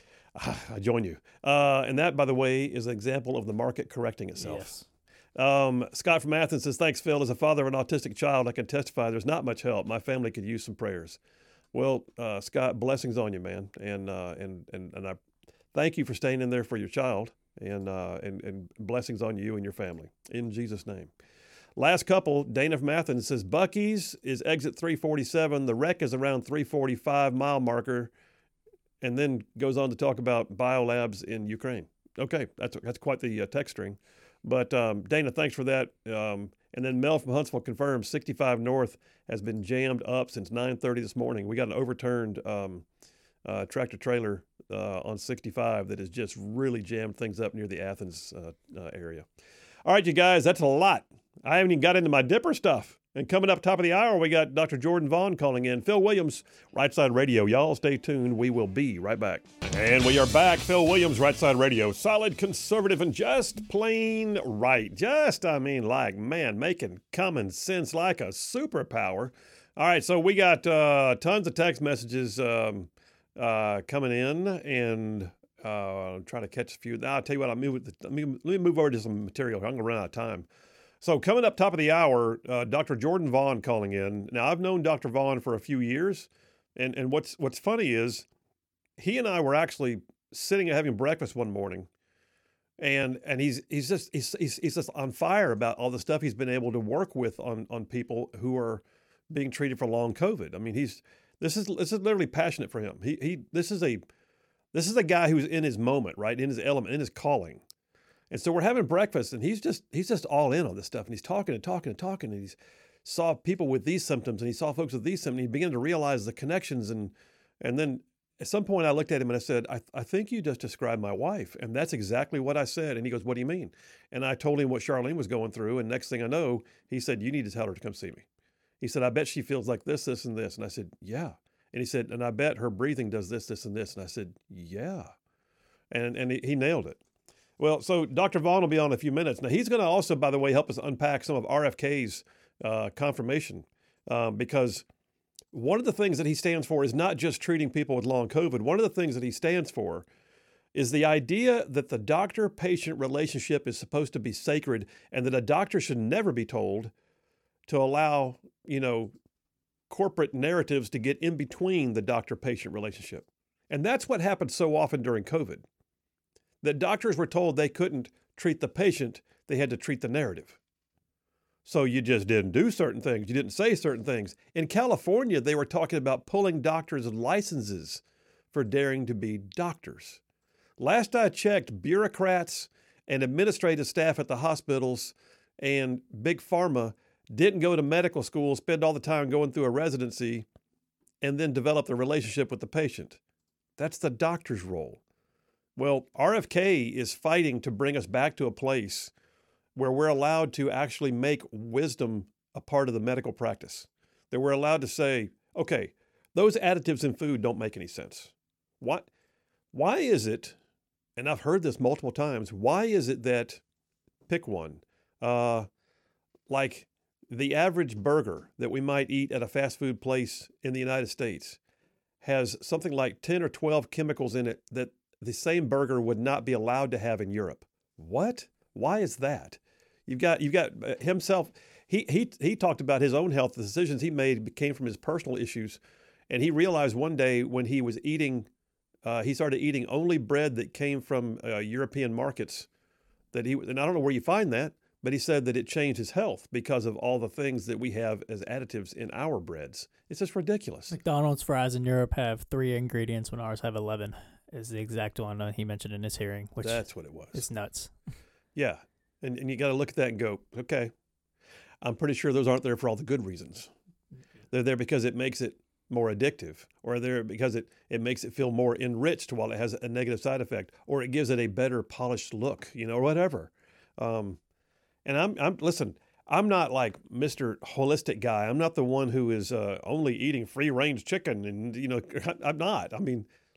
I join you. Uh, and that, by the way, is an example of the market correcting itself. Yes. Um, Scott from Athens says, thanks, Phil. As a father of an autistic child, I can testify there's not much help. My family could use some prayers. Well, uh, Scott, blessings on you, man. And, uh, and, and, and I thank you for staying in there for your child, and, uh, and, and blessings on you and your family in Jesus' name. Last couple, Dana from Athens says, Buc-ee's is exit three forty-seven. The wreck is around three forty-five mile marker, and then goes on to talk about biolabs in Ukraine. Okay, that's, that's quite the uh, text string. But um, Dana, thanks for that. Um, and then Mel from Huntsville confirms sixty-five North has been jammed up since nine thirty this morning. We got an overturned um, uh, tractor trailer uh, on sixty-five that has just really jammed things up near the Athens uh, uh, area. All right, you guys, that's a lot. I haven't even got into my dipper stuff. And coming up top of the hour, we got Doctor Jordan Vaughn calling in. Phil Williams, Right Side Radio. Y'all stay tuned. We will be right back. And we are back. Phil Williams, Right Side Radio. Solid, conservative, and just plain right. Just, I mean, like, man, making common sense like a superpower. All right, so we got uh, tons of text messages um, uh, coming in, and uh, I'm trying to catch a few. Now, I'll tell you what, I'll move, let me, let me move over to some material. I'm going to run out of time. So coming up top of the hour, uh, Doctor Jordan Vaughn calling in. Now, I've known Doctor Vaughn for a few years, and, and what's what's funny is he and I were actually sitting and having breakfast one morning, and and he's he's just he's, he's he's just on fire about all the stuff he's been able to work with on on people who are being treated for long COVID. I mean, he's this is this is literally passionate for him. He he this is a this is a guy who's in his moment, right, in his element, in his calling. And so we're having breakfast, and he's just he's just all in on this stuff, and he's talking and talking and talking, and he's saw people with these symptoms, and he saw folks with these symptoms, and he began to realize the connections, and and then at some point I looked at him and I said, I, I think you just described my wife, and that's exactly what I said. And he goes, what do you mean? And I told him what Charlene was going through, and next thing I know, he said, you need to tell her to come see me. He said, I bet she feels like this, this, and this. And I said, yeah. And he said, and I bet her breathing does this, this, and this. And I said, yeah. And and he, he nailed it. Well, so Doctor Vaughn will be on in a few minutes. Now, he's going to also, by the way, help us unpack some of R F K's uh, confirmation, um, because one of the things that he stands for is not just treating people with long COVID. One of the things that he stands for is the idea that the doctor-patient relationship is supposed to be sacred, and that a doctor should never be told to allow, you know, corporate narratives to get in between the doctor-patient relationship. And that's what happened so often during COVID. That doctors were told they couldn't treat the patient, they had to treat the narrative. So you just didn't do certain things, you didn't say certain things. In California, they were talking about pulling doctors' licenses for daring to be doctors. Last I checked, bureaucrats and administrative staff at the hospitals and big pharma didn't go to medical school, spend all the time going through a residency, and then develop the relationship with the patient. That's the doctor's role. Well, R F K is fighting to bring us back to a place where we're allowed to actually make wisdom a part of the medical practice. That we're allowed to say, okay, those additives in food don't make any sense. What? Why is it, and I've heard this multiple times, why is it that, pick one, uh, like the average burger that we might eat at a fast food place in the United States has something like ten or twelve chemicals in it that the same burger would not be allowed to have in Europe? What? Why is that? You've got you've got himself. He he he talked about his own health. The decisions he made came from his personal issues, and he realized one day when he was eating, uh, he started eating only bread that came from uh, European markets. That he and I don't know where you find that, but he said that it changed his health because of all the things that we have as additives in our breads. It's just ridiculous. McDonald's fries in Europe have three ingredients when ours have eleven. Is the exact one uh, he mentioned in his hearing, which that's what it was. It's nuts. Yeah, and and you got to look at that and go, okay, I'm pretty sure those aren't there for all the good reasons. They're there because it makes it more addictive, or they're because it it makes it feel more enriched while it has a negative side effect, or it gives it a better polished look, you know, or whatever. Um, and I'm I'm listen. I'm not like Mister Holistic guy. I'm not the one who is uh, only eating free range chicken, and you know, I'm not. I mean.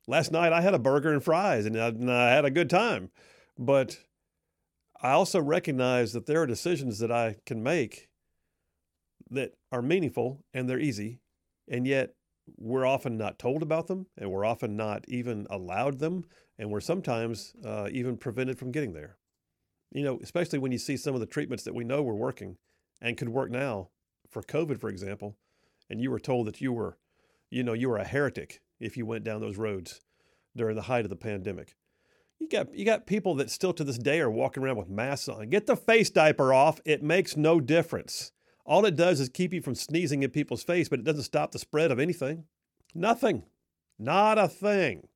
last night I had a burger and fries, and I, and I had a good time. But I also recognize that there are decisions that I can make that are meaningful and they're easy, and yet we're often not told about them, and we're often not even allowed them, and we're sometimes uh, even prevented from getting there. You know, especially when you see some of the treatments that we know were working and could work now for COVID, for example, and you were told that you were, you know, you were a heretic if you went down those roads during the height of the pandemic. You got you got people that still to this day are walking around with masks on. Get the face diaper off. It makes no difference. All it does is keep you from sneezing in people's face, but it doesn't stop the spread of anything. Nothing. Not a thing.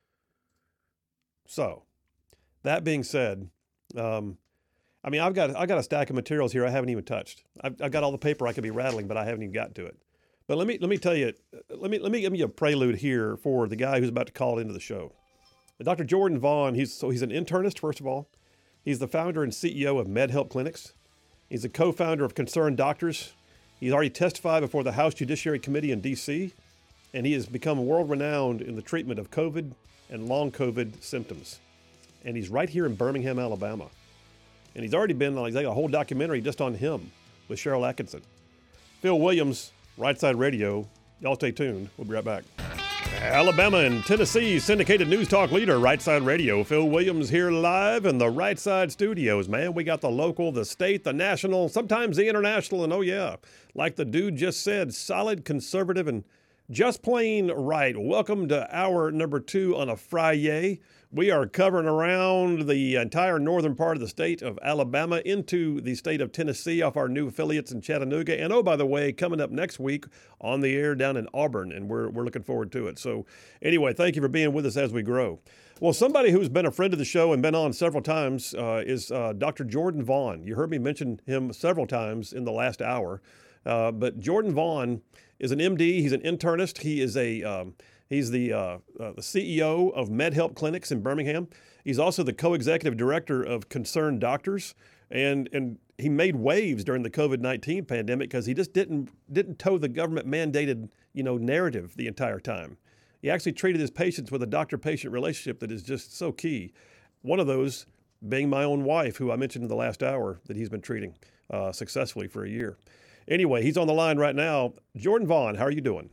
So, that being said, um, I mean, I've got I got a stack of materials here I haven't even touched. I've, I've got all the paper I could be rattling, but I haven't even gotten to it. But let me let me tell you, let me let me give you a prelude here for the guy who's about to call into the show. Doctor Jordan Vaughn. He's so he's an internist, first of all. He's the founder and C E O of MedHelp Clinics. He's a co-founder of Concerned Doctors. He's already testified before the House Judiciary Committee in D C, and he has become world-renowned in the treatment of COVID and long COVID symptoms. And he's right here in Birmingham, Alabama. And he's already been, like, they got a whole documentary just on him with Cheryl Atkinson. Phil Williams, Right Side Radio. Y'all stay tuned. We'll be right back. Alabama and Tennessee syndicated news talk leader, Right Side Radio. Phil Williams here live in the Right Side studios. Man, we got the local, the state, the national, sometimes the international, and oh yeah, like the dude just said, solid, conservative, and just plain right. Welcome to hour number two on a Friday. We are covering around the entire northern part of the state of Alabama into the state of Tennessee off our new affiliates in Chattanooga. And oh, by the way, coming up next week on the air down in Auburn, and we're we're looking forward to it. So anyway, thank you for being with us as we grow. Well, somebody who's been a friend of the show and been on several times uh, is uh, Doctor Jordan Vaughn. You heard me mention him several times in the last hour. Uh, but Jordan Vaughn is an M D. He's an internist. He is a um, he's the uh, uh, the C E O of MedHelp Clinics in Birmingham. He's also the co-executive director of Concerned Doctors, and and he made waves during the COVID nineteen pandemic because he just didn't didn't toe the government mandated you know narrative the entire time. He actually treated his patients with a doctor-patient relationship that is just so key. One of those being my own wife, who I mentioned in the last hour that he's been treating uh, successfully for a year. Anyway, he's on the line right now. Jordan Vaughn, how are you doing?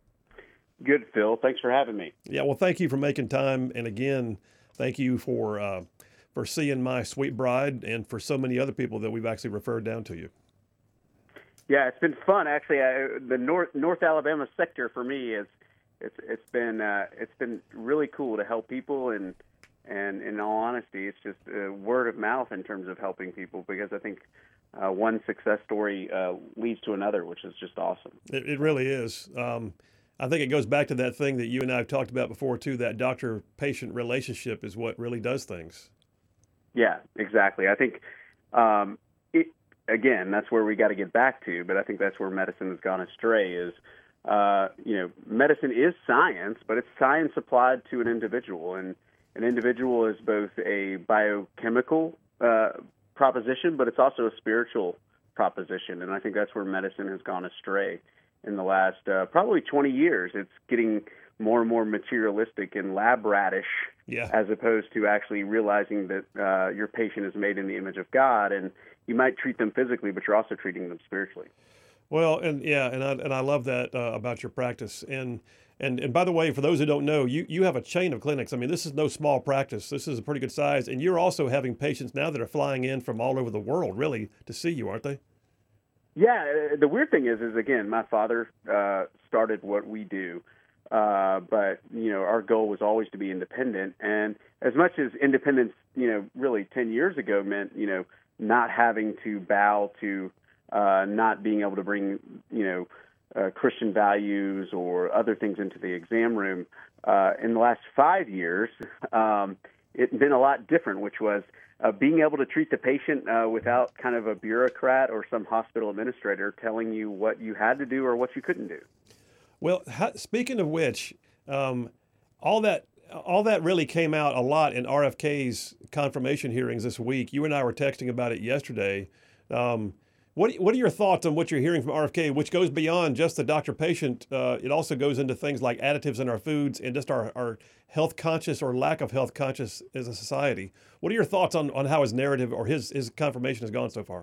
Good, Phil. Thanks for having me. Yeah, well, thank you for making time. And again, thank you for uh, for seeing my sweet bride and for so many other people that we've actually referred down to you. Yeah, it's been fun. Actually, I, the North North Alabama sector for me is it's it's been uh, it's been really cool to help people, and and in all honesty, it's just uh, word of mouth in terms of helping people, because I think Uh, one success story uh, leads to another, which is just awesome. It, it really is. Um, I think it goes back to that thing that you and I have talked about before, too. That doctor-patient relationship is what really does things. Yeah, exactly. I think, um, it, again, that's where we got to get back to, but I think that's where medicine has gone astray is, uh, you know, medicine is science, but it's science applied to an individual. And an individual is both a biochemical uh proposition, but it's also a spiritual proposition, and I think that's where medicine has gone astray in the last uh, probably twenty years. It's getting more and more materialistic and lab ratish, yeah. as opposed to actually realizing that uh, your patient is made in the image of God, and you might treat them physically, but you're also treating them spiritually. Well, and yeah, and I and I love that uh, about your practice. And and and by the way, for those who don't know, you you have a chain of clinics. I mean, this is no small practice. This is a pretty good size, and you're also having patients now that are flying in from all over the world, really, to see you, aren't they? Yeah. The weird thing is, is again, my father uh, started what we do, uh, but you know, our goal was always to be independent. And as much as independence, you know, really ten years ago meant, you know, not having to bow to, uh, not being able to bring, you know, uh, Christian values or other things into the exam room. Uh, in the last five years, um, it's been a lot different, which was uh, being able to treat the patient uh, without kind of a bureaucrat or some hospital administrator telling you what you had to do or what you couldn't do. Well, how, speaking of which, um, all that all that really came out a lot in R F K's confirmation hearings this week. You and I were texting about it yesterday. Um, What What are your thoughts on what you're hearing from R F K, which goes beyond just the doctor-patient? Uh, it also goes into things like additives in our foods and just our, our health conscious or lack of health conscious as a society. What are your thoughts on, on how his narrative or his, his confirmation has gone so far?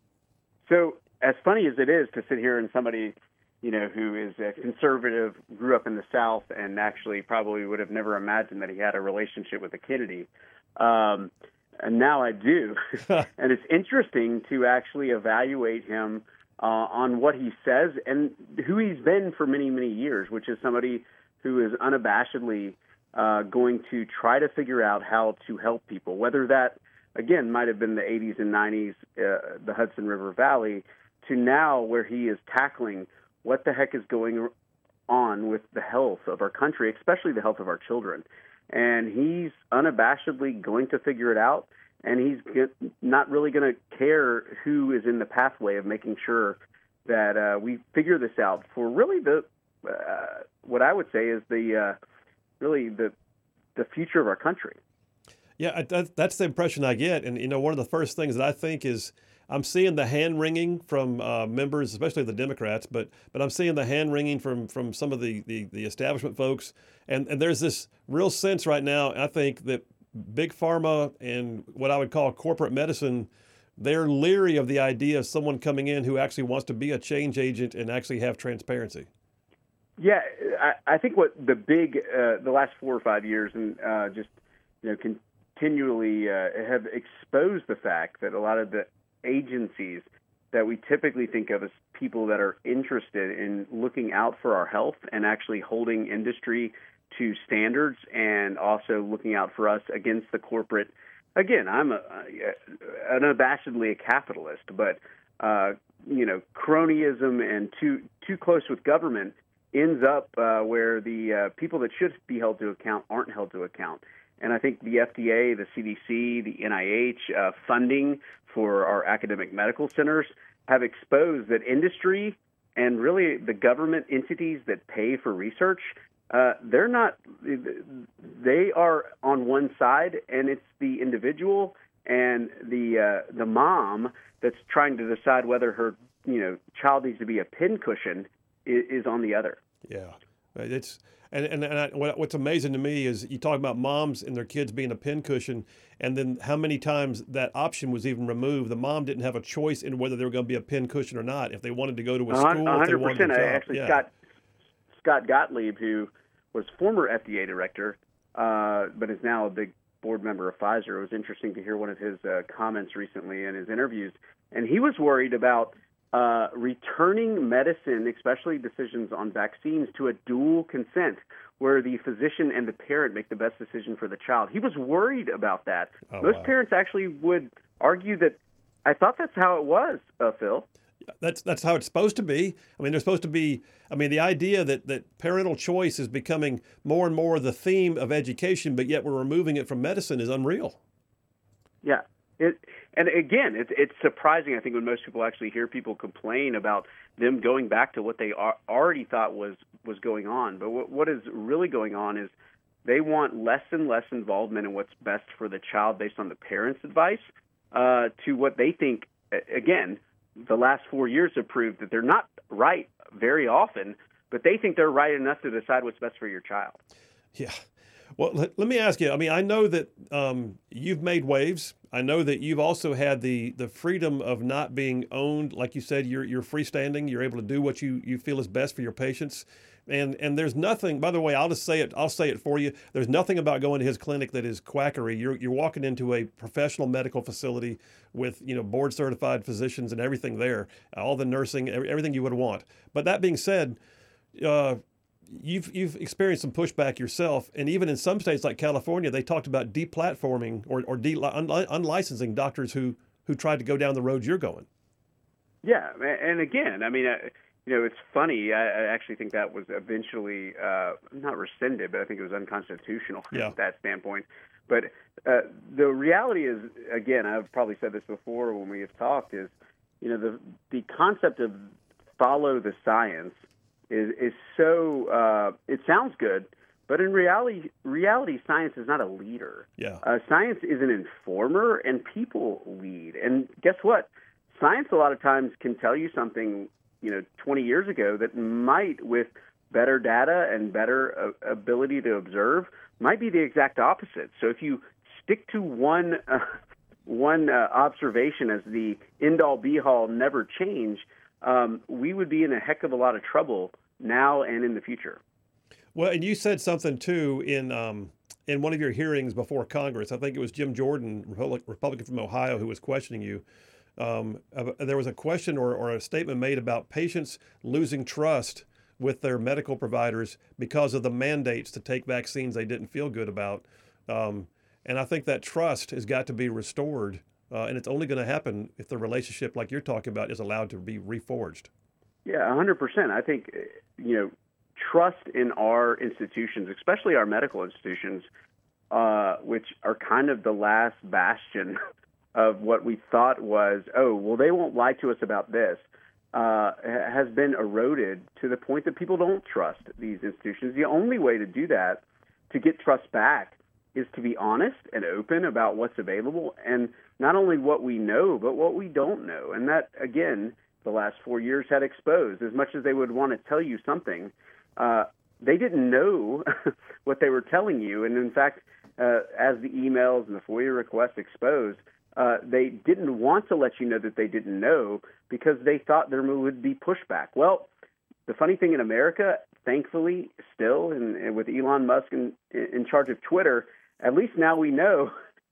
So as funny as it is to sit here and somebody, you know, who is a conservative, grew up in the South, and actually probably would have never imagined that he had a relationship with a Kennedy. Um, And now I do. And it's interesting to actually evaluate him uh, on what he says and who he's been for many, many years, which is somebody who is unabashedly uh, going to try to figure out how to help people, whether that, again, might have been the eighties and nineties, uh, the Hudson River Valley, to now where he is tackling what the heck is going on with the health of our country, especially the health of our children. And he's unabashedly going to figure it out, and he's get, not really going to care who is in the pathway of making sure that uh, we figure this out for really the uh, what I would say is the uh, really the the future of our country. Yeah, that, that's the impression I get. And, you know, one of the first things that I think is I'm seeing the hand-wringing from uh, members, especially the Democrats, but but I'm seeing the hand-wringing from from some of the, the, the establishment folks. And, and there's this real sense right now, I think, that big pharma and what I would call corporate medicine, they're leery of the idea of someone coming in who actually wants to be a change agent and actually have transparency. Yeah, I, I think what the big, uh, the last four or five years and uh, just, you know, continually uh, have exposed the fact that a lot of the agencies that we typically think of as people that are interested in looking out for our health and actually holding industry to standards and also looking out for us against the corporate. Again, I'm a, unabashedly a capitalist, but, uh, you know, cronyism and too too close with government ends up uh, where the uh, people that should be held to account aren't held to account. And I think the F D A, the C D C, the N I H uh, funding for our academic medical centers have exposed that industry and really the government entities that pay for research, uh, they're not, they are on one side, and it's the individual and the uh, the mom that's trying to decide whether her you know child needs to be a pincushion is, is on the other. Yeah, it's and and, and I, what's amazing to me is you talk about moms and their kids being a pincushion, and then how many times that option was even removed. The mom didn't have a choice in whether they were going to be a pincushion or not. If they wanted to go to a school, one hundred percent. If they wanted a job. Actually, yeah. Scott Scott Gottlieb, who was former F D A director, uh, but is now a big board member of Pfizer. It was interesting to hear one of his uh, comments recently in his interviews, and he was worried about uh, returning medicine, especially decisions on vaccines, to a dual consent, where the physician and the parent make the best decision for the child. He was worried about that. Oh, Most wow. parents actually would argue that, I thought that's how it was, uh, Phil. That's that's how it's supposed to be. I mean, there's supposed to be. I mean, the idea that, that parental choice is becoming more and more the theme of education, but yet we're removing it from medicine is unreal. Yeah, it, and again, it's it's surprising. I think when most people actually hear people complain about them going back to what they are, already thought was was going on. But what what is really going on is they want less and less involvement in what's best for the child based on the parents' advice uh, to what they think. Again, the last four years have proved that they're not right very often, but they think they're right enough to decide what's best for your child. Yeah. Well, let, let me ask you, I mean, I know that um, you've made waves. I know that you've also had the the freedom of not being owned. Like you said, you're you're freestanding. You're able to do what you, you feel is best for your patients. And and there's nothing, by the way, I'll just say it, I'll say it for you. There's nothing about going to his clinic that is quackery. You're you're walking into a professional medical facility with, you know, board certified physicians and everything there, all the nursing, everything you would want. But that being said, uh, you've you've experienced some pushback yourself, and even in some states like California, they talked about deplatforming or or de- un- unlicensing doctors who who tried to go down the road you're going. Yeah, and again, I mean, uh, you know, it's funny. I, I actually think that was eventually uh, not rescinded, but I think it was unconstitutional yeah. from that standpoint. But uh, the reality is, again, I've probably said this before when we have talked, is, you know, the the concept of follow the science is is so uh, it sounds good, but in reality, reality, science is not a leader. Yeah, uh, science is an informer, and people lead. And guess what? science a lot of times can tell you something, you know, twenty years ago that might, with better data and better uh, ability to observe, might be the exact opposite. So if you stick to one uh, one uh, observation as the end-all be-all, never change, um, we would be in a heck of a lot of trouble now and in the future. Well, and you said something too in um, in one of your hearings before Congress. I think it was Jim Jordan, Republican from Ohio, who was questioning you. Um, uh, there was a question or, or a statement made about patients losing trust with their medical providers because of the mandates to take vaccines they didn't feel good about. Um, and I think that trust has got to be restored, uh, and it's only going to happen if the relationship, like you're talking about, is allowed to be reforged. Yeah, one hundred percent. I think, you know, trust in our institutions, especially our medical institutions, uh, which are kind of the last bastion of what we thought was, oh, well, they won't lie to us about this, uh, has been eroded to the point that people don't trust these institutions. The only way to do that, to get trust back, is to be honest and open about what's available, and not only what we know, but what we don't know. And that, again, the last four years had exposed. As much as they would want to tell you something, uh, they didn't know what they were telling you. And in fact, uh, as the emails and the FOIA requests exposed, uh, they didn't want to let you know that they didn't know because they thought there would be pushback. Well, the funny thing in America, thankfully, still, and, and with Elon Musk in, in charge of Twitter, at least now we know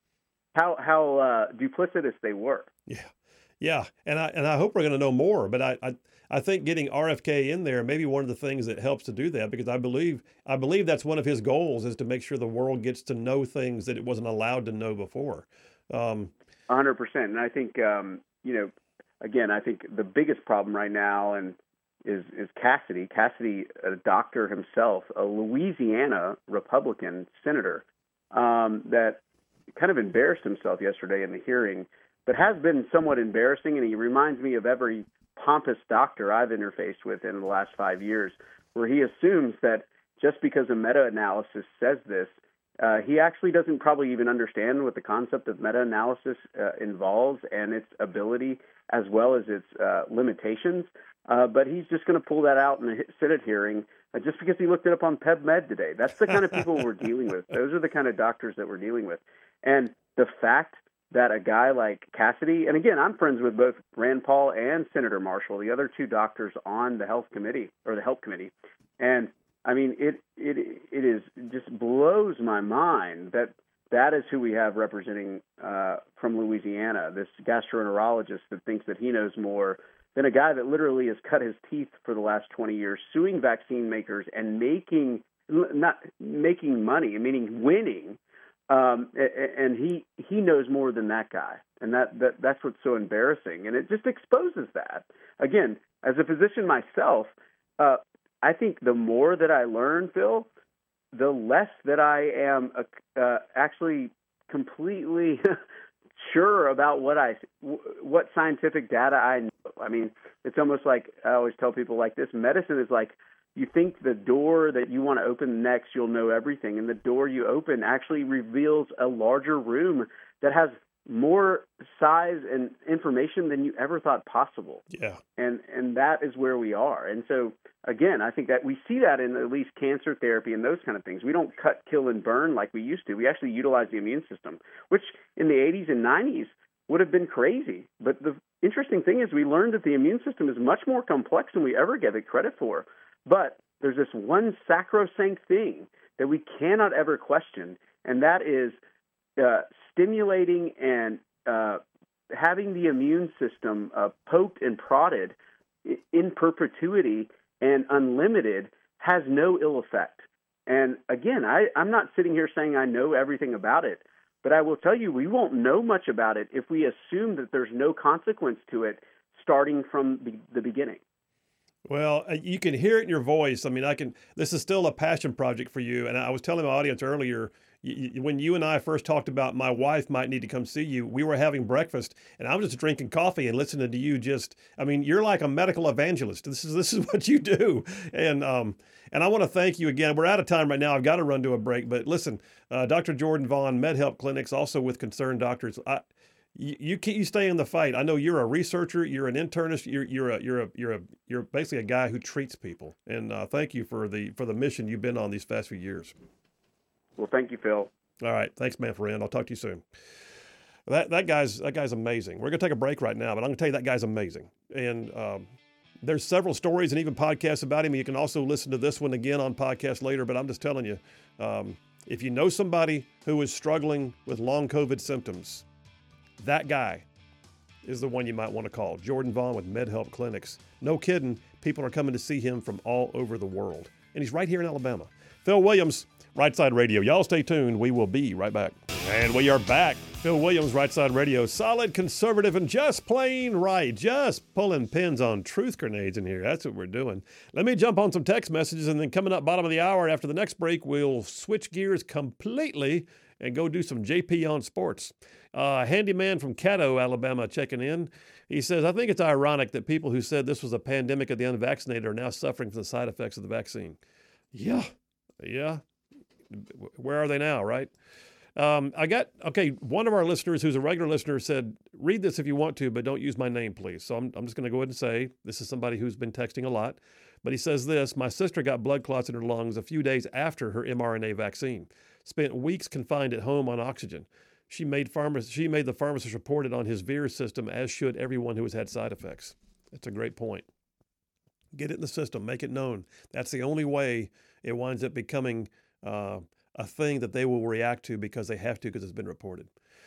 how how uh, duplicitous they were. Yeah. Yeah, and I and I hope we're going to know more. But I, I I think getting R F K in there may be one of the things that helps to do that, because I believe I believe that's one of his goals, is to make sure the world gets to know things that it wasn't allowed to know before. Um, one hundred percent. And I think um, you know, again, I think the biggest problem right now and is is Cassidy. Cassidy, a doctor himself, a Louisiana Republican senator, um, that kind of embarrassed himself yesterday in the hearing, but has been somewhat embarrassing, and he reminds me of every pompous doctor I've interfaced with in the last five years, where he assumes that just because a meta-analysis says this, uh, he actually doesn't probably even understand what the concept of meta-analysis uh, involves and its ability as well as its uh, limitations. Uh, but he's just going to pull that out in a Senate hearing uh, just because he looked it up on PubMed today. That's the kind of people we're dealing with. Those are the kind of doctors that we're dealing with. And the fact that a guy like Cassidy, and again, I'm friends with both Rand Paul and Senator Marshall, the other two doctors on the health committee or the health committee. And I mean, it, it, it is just blows my mind that that is who we have representing uh, from Louisiana, this gastroenterologist that thinks that he knows more than a guy that literally has cut his teeth for the last twenty years, suing vaccine makers and making, not making money, meaning winning. Um, and he he knows more than that guy, and that, that that's what's so embarrassing, and it just exposes that. Again, as a physician myself, uh, I think the more that I learn, Phil, the less that I am uh, uh, actually completely sure about what I what scientific data I know. I mean, it's almost like I always tell people like this: medicine is like, you think the door that you want to open next, you'll know everything. And the door you open actually reveals a larger room that has more size and information than you ever thought possible. Yeah. And and that is where we are. And so, again, I think that we see that in at least cancer therapy and those kind of things. We don't cut, kill, and burn like we used to. We actually utilize the immune system, which in the eighties and nineties would have been crazy. But the interesting thing is we learned that the immune system is much more complex than we ever give it credit for. But there's this one sacrosanct thing that we cannot ever question, and that is uh, stimulating and uh, having the immune system uh, poked and prodded in perpetuity and unlimited has no ill effect. And again, I, I'm not sitting here saying I know everything about it, but I will tell you we won't know much about it if we assume that there's no consequence to it starting from the, the beginning. Well, you can hear it in your voice. I mean, I can, this is still a passion project for you. And I was telling my audience earlier, you, when you and I first talked about my wife might need to come see you, we were having breakfast and I was just drinking coffee and listening to you. Just, I mean, you're like a medical evangelist. This is, this is what you do. And, um, and I want to thank you again. We're out of time right now. I've got to run to a break, but listen, uh, Doctor Jordan Vaughn, MedHelp Clinics, also with Concerned Doctors. I, you you, keep, you stay in the fight. I know you're a researcher. You're an internist. You're you're a you're a you're a you're basically a guy who treats people. And uh, thank you for the for the mission you've been on these past few years. Well, thank you, Phil. All right, thanks, man, friend. I'll talk to you soon. That that guy's that guy's amazing. We're gonna take a break right now, but I'm gonna tell you that guy's amazing. And um, there's several stories and even podcasts about him. You can also listen to this one again on podcast later. But I'm just telling you, um, if you know somebody who is struggling with long COVID symptoms, that guy is the one you might want to call. Jordan Vaughn with MedHelp Clinics. No kidding, people are coming to see him from all over the world, and he's right here in Alabama. Phil Williams, Right Side Radio. Y'all stay tuned. We will be right back. And we are back. Phil Williams, Right Side Radio. Solid, conservative, and just plain right. Just pulling pins on truth grenades in here. That's what we're doing. Let me jump on some text messages, and then coming up bottom of the hour after the next break, we'll switch gears completely and go do some J P on sports. Uh, handyman from Caddo, Alabama, checking in. He says, I think it's ironic that people who said this was a pandemic of the unvaccinated are now suffering from the side effects of the vaccine. Yeah, yeah. Where are they now, right? Um, I got, okay, one of our listeners who's a regular listener said, read this if you want to, but don't use my name, please. So I'm, I'm just going to go ahead and say, this is somebody who's been texting a lot. But he says this, my sister got blood clots in her lungs a few days after her mRNA vaccine. Spent weeks confined at home on oxygen. She made, pharma- she made the pharmacist report it on his V I R S system, as should everyone who has had side effects. That's a great point. Get it in the system. Make it known. That's the only way it winds up becoming uh, a thing that they will react to because they have to, because it's been reported.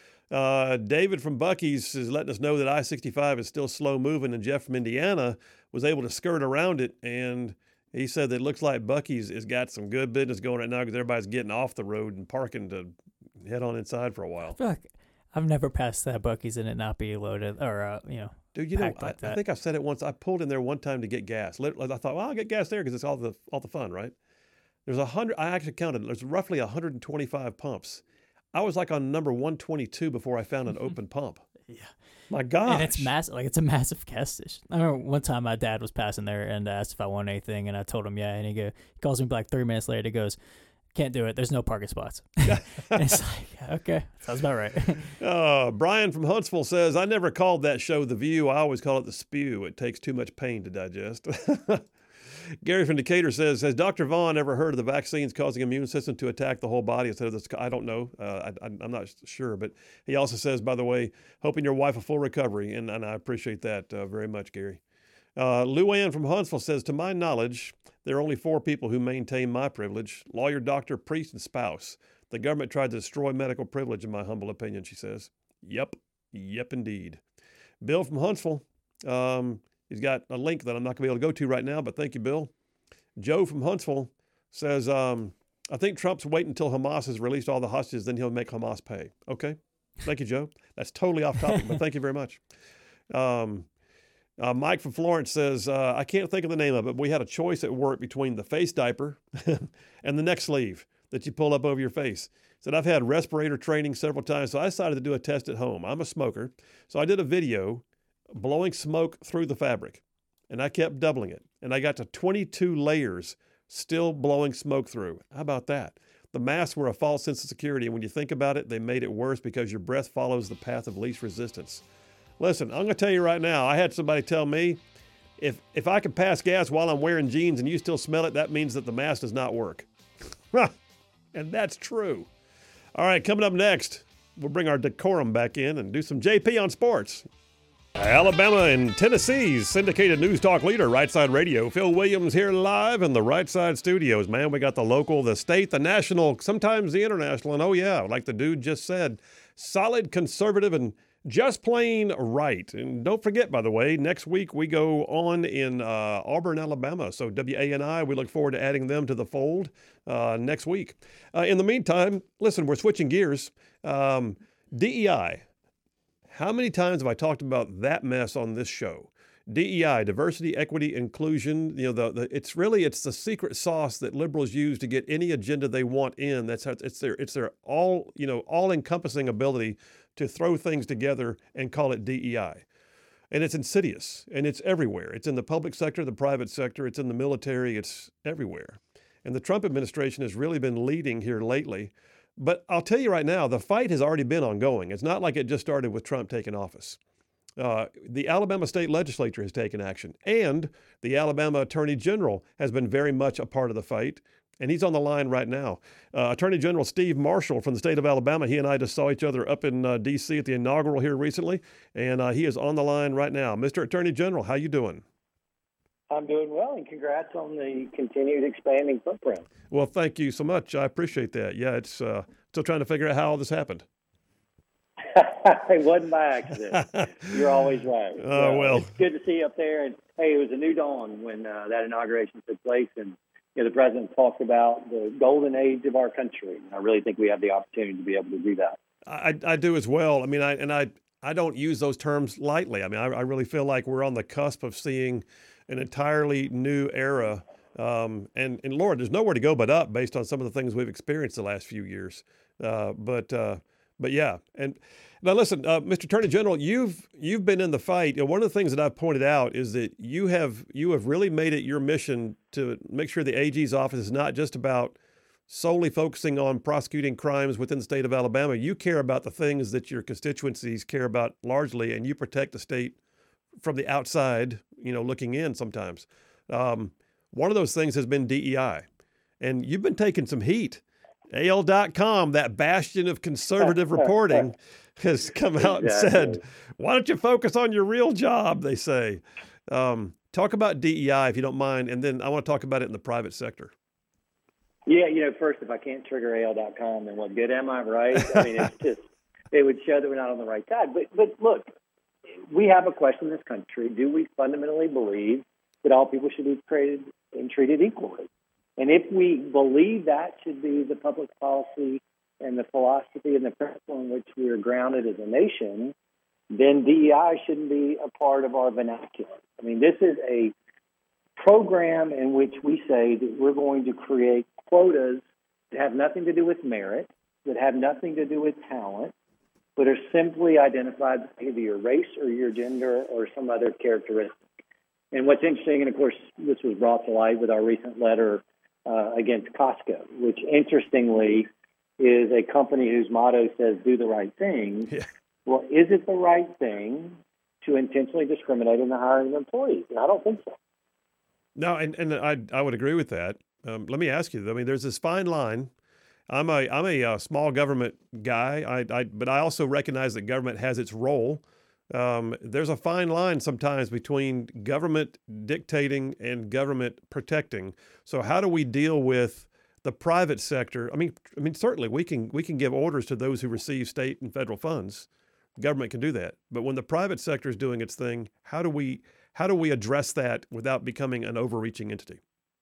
Uh, David from Buc-ee's is letting us know that I sixty-five is still slow moving, and Jeff from Indiana was able to skirt around it, and he said that it looks like Buc-ee's has got some good business going right now because everybody's getting off the road and parking to head on inside for a while. I feel like I've never passed that Buc-ee's and it not be loaded or, uh, you know, Dude, you know, like I, I think I've said it once. I pulled in there one time to get gas. I thought, well, I'll get gas there because it's all the all the fun, right? There's a hundred. I actually counted. There's roughly one hundred twenty-five pumps. I was like on number one twenty-two before I found an open pump. Yeah, my God, and it's massive. Like it's a massive gas station. I remember one time my dad was passing there and asked if I wanted anything, and I told him yeah, and he go he calls me like three minutes later. He goes, "Can't do it. There's no parking spots." And it's like, okay, sounds about right. uh, Brian from Huntsville says, I never called that show The View. I always call it The Spew. It takes too much pain to digest. Gary from Decatur says, has Doctor Vaughn ever heard of the vaccines causing immune system to attack the whole body instead of this? I don't know. Uh, I, I'm not sure. But he also says, by the way, hoping your wife a full recovery. And, and I appreciate that uh, very much, Gary. Uh, Luann from Huntsville says, to my knowledge, there are only four people who maintain my privilege: lawyer, doctor, priest, and spouse. The government tried to destroy medical privilege, in my humble opinion, she says. Yep. Yep, indeed. Bill from Huntsville, um, he's got a link that I'm not going to be able to go to right now, but thank you, Bill. Joe from Huntsville says, um, I think Trump's waiting until Hamas has released all the hostages, then he'll make Hamas pay. Okay. Thank you, Joe. That's totally off topic, but thank you very much. Um, Uh, Mike from Florence says, uh, I can't think of the name of it, but we had a choice at work between the face diaper and the neck sleeve that you pull up over your face. Said, I've had respirator training several times, so I decided to do a test at home. I'm a smoker, so I did a video blowing smoke through the fabric, and I kept doubling it, and I got to twenty-two layers still blowing smoke through. How about that? The masks were a false sense of security, and when you think about it, they made it worse because your breath follows the path of least resistance. Listen, I'm going to tell you right now, I had somebody tell me, if if I can pass gas while I'm wearing jeans and you still smell it, that means that the mask does not work. And that's true. All right, coming up next, we'll bring our decorum back in and do some J P on sports. Alabama and Tennessee's syndicated news talk leader, Right Side Radio. Phil Williams here live in the Right Side studios. Man, we got the local, the state, the national, sometimes the international. And oh yeah, like the dude just said, solid, conservative, and just plain right. And don't forget, by the way, next week we go on in uh, Auburn, Alabama. So W A N I, we look forward to adding them to the fold uh, next week. Uh, in the meantime, listen, we're switching gears. Um, D E I. How many times have I talked about that mess on this show? D E I, diversity, equity, inclusion. You know, the, the it's really it's the secret sauce that liberals use to get any agenda they want in. That's how it's their it's their all you know all encompassing ability to throw things together and call it D E I. And it's insidious, and it's everywhere. It's in the public sector, the private sector, it's in the military, it's everywhere. And the Trump administration has really been leading here lately But I'll tell you right now, the fight has already been ongoing. It's not like it just started with Trump taking office. Uh, the Alabama state legislature has taken action, and the Alabama attorney general has been very much a part of the fight, and he's on the line right now. Uh, Attorney General Steve Marshall from the state of Alabama, he and I just saw each other up in uh, D C at the inaugural here recently, and uh, he is on the line right now. Mister Attorney General, how you doing? I'm doing well, and congrats on the continued expanding footprint. Well, thank you so much. I appreciate that. Yeah, it's uh, still trying to figure out how all this happened. It wasn't by accident. You're always right. Oh, uh, well. It's good to see you up there. And, hey, it was a new dawn when uh, that inauguration took place, and you know, the president talked about the golden age of our country. And I really think we have the opportunity to be able to do that. I, I do as well. I mean, I and I I don't use those terms lightly. I mean, I, I really feel like we're on the cusp of seeing an entirely new era. Um, and, and Lord, there's nowhere to go but up based on some of the things we've experienced the last few years. Uh, but uh, but yeah. And now listen, uh, Mister Attorney General, you've you've been in the fight. You know, one of the things that I've pointed out is that you have you have really made it your mission to make sure the A G's office is not just about solely focusing on prosecuting crimes within the state of Alabama. You care about the things that your constituencies care about largely, and you protect the state from the outside, you know, looking in sometimes. Um, one of those things has been D E I, and you've been taking some heat. A L dot com, that bastion of conservative reporting, has come out and said, why don't you focus on your real job, they say. Um, talk about D E I, if you don't mind, and then I want to talk about it in the private sector. Yeah, you know, first, if I can't trigger A L dot com, then what good am I, right? I mean, it's just, it would show that we're not on the right side. But, but look, we have a question in this country. Do we fundamentally believe that all people should be created and treated equally? And if we believe that should be the public policy and the philosophy and the principle in which we are grounded as a nation, then D E I shouldn't be a part of our vernacular. I mean, this is a program in which we say that we're going to create quotas that have nothing to do with merit, that have nothing to do with talent, but are simply identified by either your race or your gender or some other characteristic. And what's interesting, and of course, this was brought to light with our recent letter uh, against Costco, which interestingly is a company whose motto says, do the right thing. Yeah. Well, is it the right thing to intentionally discriminate in the hiring of employees? And I don't think so. No, and, and I I would agree with that. Um, let me ask you, I mean, there's this fine line. I'm a I'm a, uh small government guy, I, I but I also recognize that government has its role. Um, there's a fine line sometimes between government dictating and government protecting. So how do we deal with the private sector? I mean, I mean certainly we can we can give orders to those who receive state and federal funds. Government can do that, but when the private sector is doing its thing, how do we how do we address that without becoming an overreaching entity?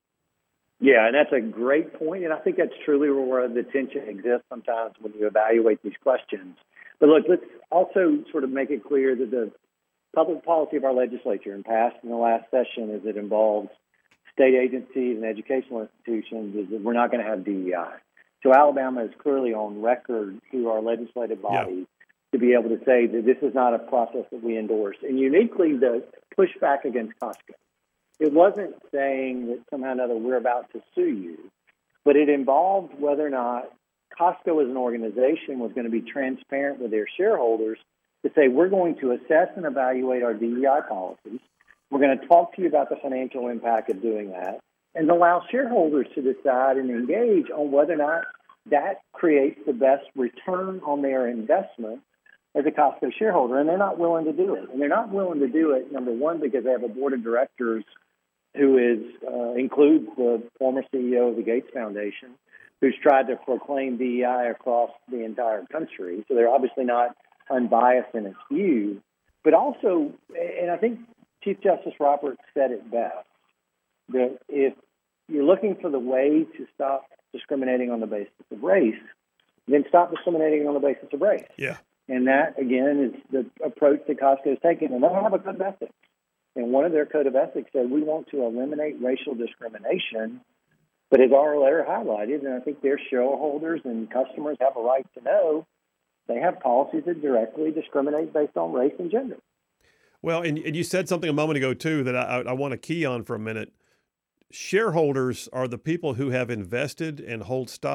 Yeah, and that's a great point, and I think that's truly where the tension exists sometimes when you evaluate these questions. But look, let's also sort of make it clear that the public policy of our legislature, and passed in the last session as it involves state agencies and educational institutions, is that we're not going to have D E I. So Alabama is clearly on record through our legislative body yeah. to be able to say that this is not a process that we endorse. And uniquely, the pushback against Costco. It wasn't saying that somehow or another we're about to sue you, but it involved whether or not Costco as an organization was going to be transparent with their shareholders to say, we're going to assess and evaluate our D E I policies. We're going to talk to you about the financial impact of doing that and allow shareholders to decide and engage on whether or not that creates the best return on their investment as a Costco shareholder. And they're not willing to do it. And they're not willing to do it, number one, because they have a board of directors who is uh, includes the former C E O of the Gates Foundation, who's tried to proclaim D E I across the entire country. So they're obviously not unbiased in its view. But also, and I think Chief Justice Roberts said it best, that if you're looking for the way to stop discriminating on the basis of race, then stop discriminating on the basis of race. Yeah. And that, again, is the approach that Costco is taking. And they have a code of ethics. And one of their code of ethics said, we want to eliminate racial discrimination. But as our letter highlighted, and I think their shareholders and customers have a right to know, they have policies that directly discriminate based on race and gender. Well, and, and you said something a moment ago, too, that I, I want to key on for a minute. Shareholders are the people who have invested and hold stock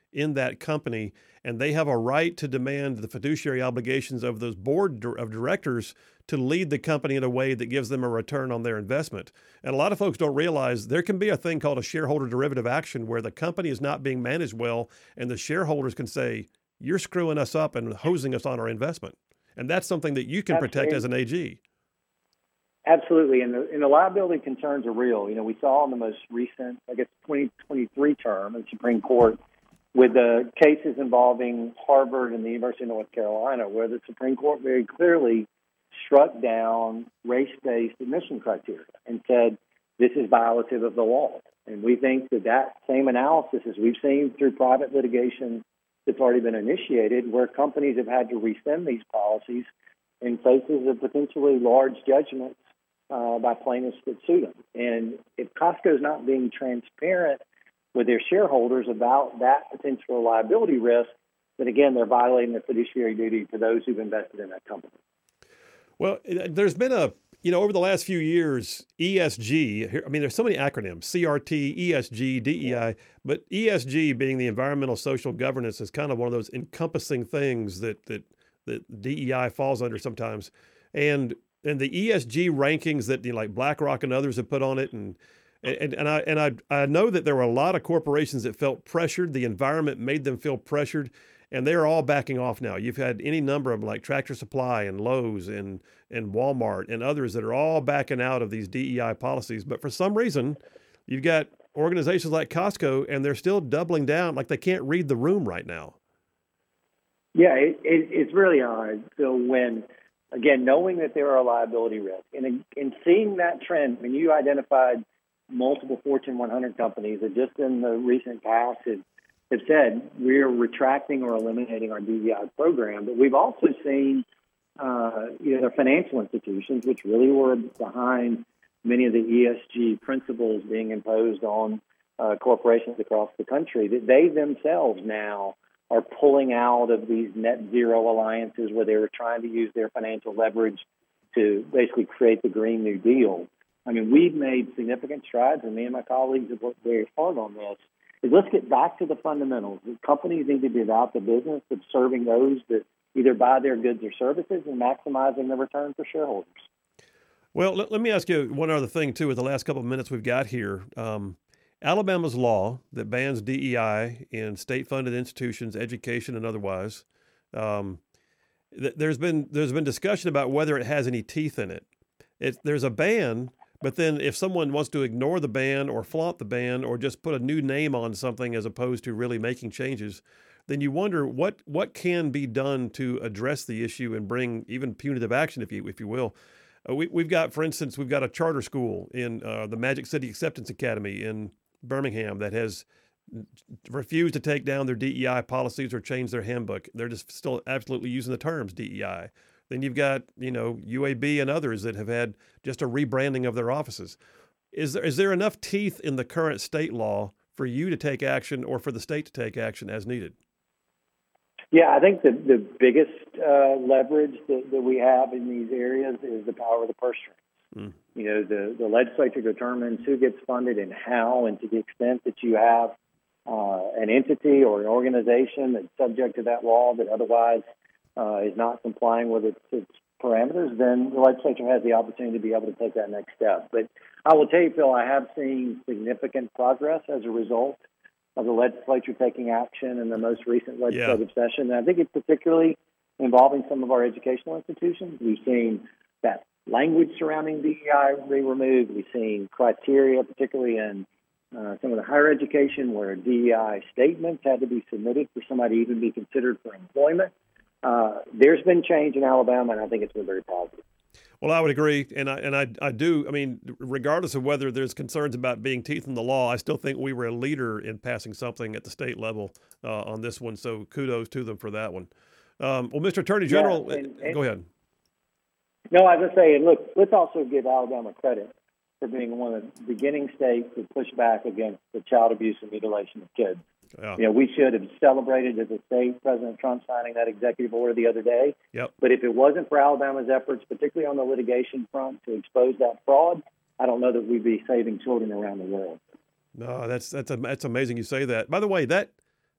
in that company, and they have a right to demand the fiduciary obligations of those board of directors to lead the company in a way that gives them a return on their investment. And a lot of folks don't realize there can be a thing called a shareholder derivative action where the company is not being managed well, and the shareholders can say, you're screwing us up and hosing us on our investment. And that's something that you can protect as an A G. Absolutely, and the, and the liability concerns are real. You know, we saw in the most recent, I guess, twenty twenty-three term in the Supreme Court with the cases involving Harvard and the University of North Carolina, where the Supreme Court very clearly struck down race-based admission criteria and said this is violative of the law. And we think that that same analysis, as we've seen through private litigation that's already been initiated, where companies have had to rescind these policies in faces of potentially large judgments Uh, by plaintiffs that sue them. And if Costco is not being transparent with their shareholders about that potential liability risk, then again, they're violating their fiduciary duty to those who've invested in that company. Well, there's been a, you know, over the last few years, E S G, I mean, there's so many acronyms, C R T, E S G, D E I, but E S G being the environmental social governance is kind of one of those encompassing things that, that, that D E I falls under sometimes. And And the E S G rankings that, you know, like BlackRock and others have put on it, and and and I and I I know that there were a lot of corporations that felt pressured. The environment made them feel pressured, and they're all backing off now. You've had any number of them, like Tractor Supply and Lowe's and and Walmart and others that are all backing out of these D E I policies. But for some reason, you've got organizations like Costco, and they're still doubling down, like they can't read the room right now. Yeah, it, it, it's really hard. So when Again, knowing that there are liability risks and in seeing that trend, when you identified multiple Fortune one hundred companies that just in the recent past have, have said we're retracting or eliminating our D E I program, but we've also seen uh, you know, the financial institutions, which really were behind many of the E S G principles being imposed on uh, corporations across the country, that they themselves now are pulling out of these net zero alliances where they were trying to use their financial leverage to basically create the Green New Deal. I mean, we've made significant strides, and me and my colleagues have worked very hard on this. Is let's get back to the fundamentals. The companies need to be about the business of serving those that either buy their goods or services and maximizing the return for shareholders. Well, let, let me ask you one other thing, too, with the last couple of minutes we've got here. Um, Alabama's law that bans D E I in state-funded institutions, education and otherwise, um, th- there's been there's been discussion about whether it has any teeth in it. It. There's a ban, but then if someone wants to ignore the ban or flaunt the ban or just put a new name on something as opposed to really making changes, then you wonder what what can be done to address the issue and bring even punitive action, if you if you will. Uh, we, we've got, for instance, we've got a charter school in uh, the Magic City Acceptance Academy in Birmingham that has refused to take down their D E I policies or change their handbook. They're just still absolutely using the terms D E I. Then you've got, you know, U A B and others that have had just a rebranding of their offices. Is there is there enough teeth in the current state law for you to take action or for the state to take action as needed? Yeah, I think the, the biggest uh, leverage that, that we have in these areas is the power of the purse strings. Mm. You know, the, the legislature determines who gets funded and how, and to the extent that you have uh, an entity or an organization that's subject to that law that otherwise uh, is not complying with its, its parameters, then the legislature has the opportunity to be able to take that next step. But I will tell you, Phil, I have seen significant progress as a result of the legislature taking action in the most recent legislative yeah. session. And I think it's particularly involving some of our educational institutions. We've seen that language surrounding D E I be removed. We've seen criteria, particularly in uh, some of the higher education, where D E I statements had to be submitted for somebody to even be considered for employment. Uh, there's been change in Alabama, and I think it's been very positive. Well, I would agree, and I and I, I do. I mean, regardless of whether there's concerns about being teeth in the law, I still think we were a leader in passing something at the state level uh, on this one. So kudos to them for that one. Um, well, Mister Attorney General, yeah, and, and, go ahead. No, I was just saying, look, let's also give Alabama credit for being one of the beginning states to push back against the child abuse and mutilation of kids. Yeah. You know, we should have celebrated as a state President Trump signing that executive order the other day. Yep. But if it wasn't for Alabama's efforts, particularly on the litigation front, to expose that fraud, I don't know that we'd be saving children around the world. No, that's that's a, that's amazing you say that. By the way, that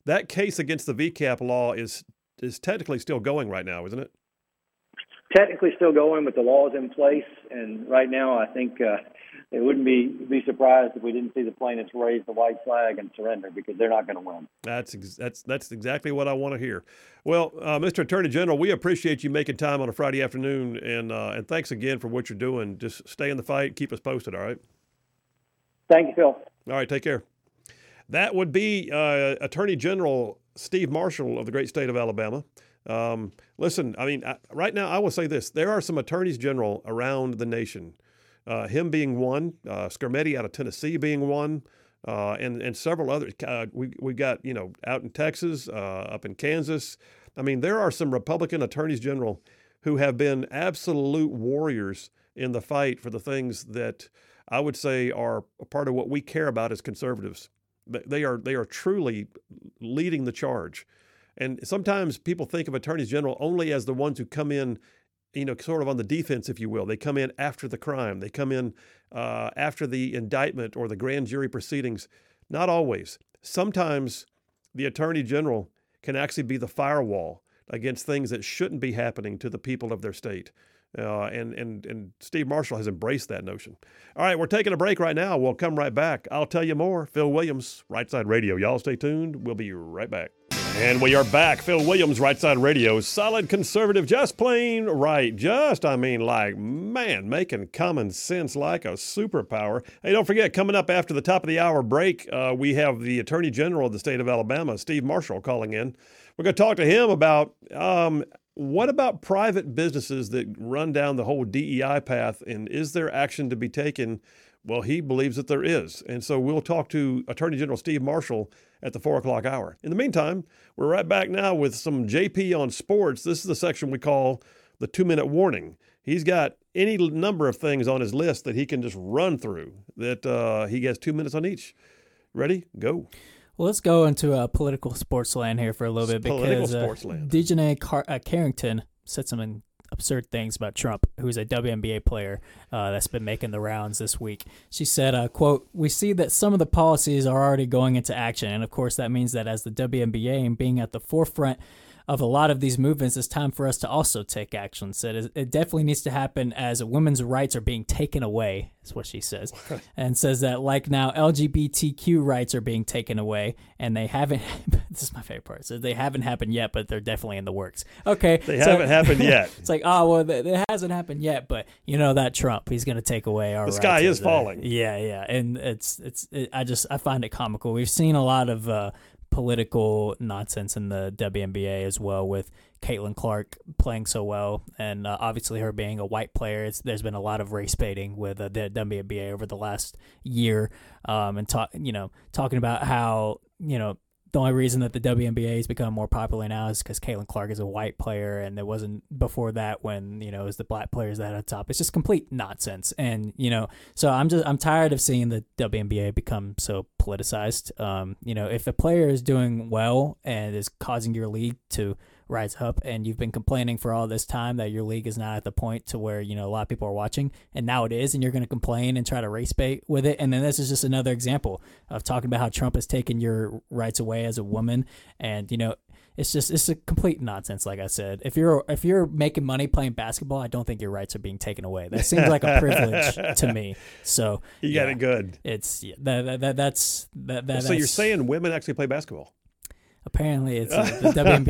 that case against the V CAP law is is technically still going right now, isn't it? Technically still going, but the law is in place. And right now, I think uh, it wouldn't be be surprised if we didn't see the plaintiffs raise the white flag and surrender, because they're not going to win. That's ex- that's that's exactly what I want to hear. Well, uh, Mister Attorney General, we appreciate you making time on a Friday afternoon, and uh, and thanks again for what you're doing. Just stay in the fight, keep us posted, all right? Thank you, Phil. All right, take care. That would be uh, Attorney General Steve Marshall of the great state of Alabama. Um, listen, I mean, I, right now I will say this. There are some attorneys general around the nation, uh, him being one, uh, Scarmetti out of Tennessee being one, uh, and, and several others. Uh, we, we got, you know, out in Texas, uh, up in Kansas. I mean, there are some Republican attorneys general who have been absolute warriors in the fight for the things that I would say are a part of what we care about as conservatives. They are, they are truly leading the charge. And sometimes people think of attorneys general only as the ones who come in, you know, sort of on the defense, if you will. They come in after the crime. They come in uh, after the indictment or the grand jury proceedings. Not always. Sometimes the attorney general can actually be the firewall against things that shouldn't be happening to the people of their state. Uh, and, and, and Steve Marshall has embraced that notion. All right, we're taking a break right now. We'll come right back. I'll tell you more. Phil Williams, Right Side Radio. Y'all stay tuned. We'll be right back. And we are back. Phil Williams, Right Side Radio. Solid conservative, just plain right. Just, I mean, like, man, making common sense like a superpower. Hey, don't forget, coming up after the top of the hour break, uh, we have the Attorney General of the state of Alabama, Steve Marshall, calling in. We're going to talk to him about um, what about private businesses that run down the whole D E I path, and is there action to be taken? Well, he believes that there is. And so we'll talk to Attorney General Steve Marshall at the four o'clock hour. In the meantime, we're right back now with some J P on sports. This is the section we call the two-minute warning. He's got any number of things on his list that he can just run through, that uh, he gets two minutes on each. Ready? Go. Well, let's go into uh, political sports land here for a little bit, Political because uh, sports land. Dejanay Car- uh, Carrington said some absurd things about Trump, who's a W N B A player uh, that's been making the rounds this week. She said, uh, quote, "We see that some of the policies are already going into action. And of course, that means that as the W N B A and being at the forefront of a lot of these movements, it's time for us to also take action." Said it definitely needs to happen as women's rights are being taken away, is what she says. And says that like now L G B T Q rights are being taken away, and they haven't, this is my favorite part, so they haven't happened yet, but they're definitely in the works. Okay. They so, haven't happened yet. It's like, oh, well, it hasn't happened yet, but you know that Trump, he's going to take away our The rights. sky is as a- falling. Yeah, yeah. And it's, it's, it, I just, I find it comical. We've seen a lot of, uh, political nonsense in the W N B A as well, with Caitlin Clark playing so well, and uh, obviously her being a white player. It's, there's been a lot of race baiting with uh, the W N B A over the last year, um, and talk, you know, talking about how, you know, the only reason that the W N B A has become more popular now is because Caitlin Clark is a white player, and it wasn't before that when, you know, it was the black players that had top. It's just complete nonsense. And, you know, so I'm just, I'm tired of seeing the W N B A become so politicized. Um, you know, if a player is doing well and is causing your league to rise up, and you've been complaining for all this time that your league is not at the point to where, you know, a lot of people are watching, and now it is, and you're going to complain and try to race bait with it. And then this is just another example of talking about how Trump has taken your rights away as a woman. And, you know, it's just, it's a complete nonsense. Like I said, if you're, if you're making money playing basketball, I don't think your rights are being taken away. That seems like a privilege to me. So You yeah, got it good. It's yeah, that, that, that that's that, that So you're that's- saying women actually play basketball? apparently it's uh, the W N B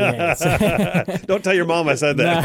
A. Don't tell your mom I said that.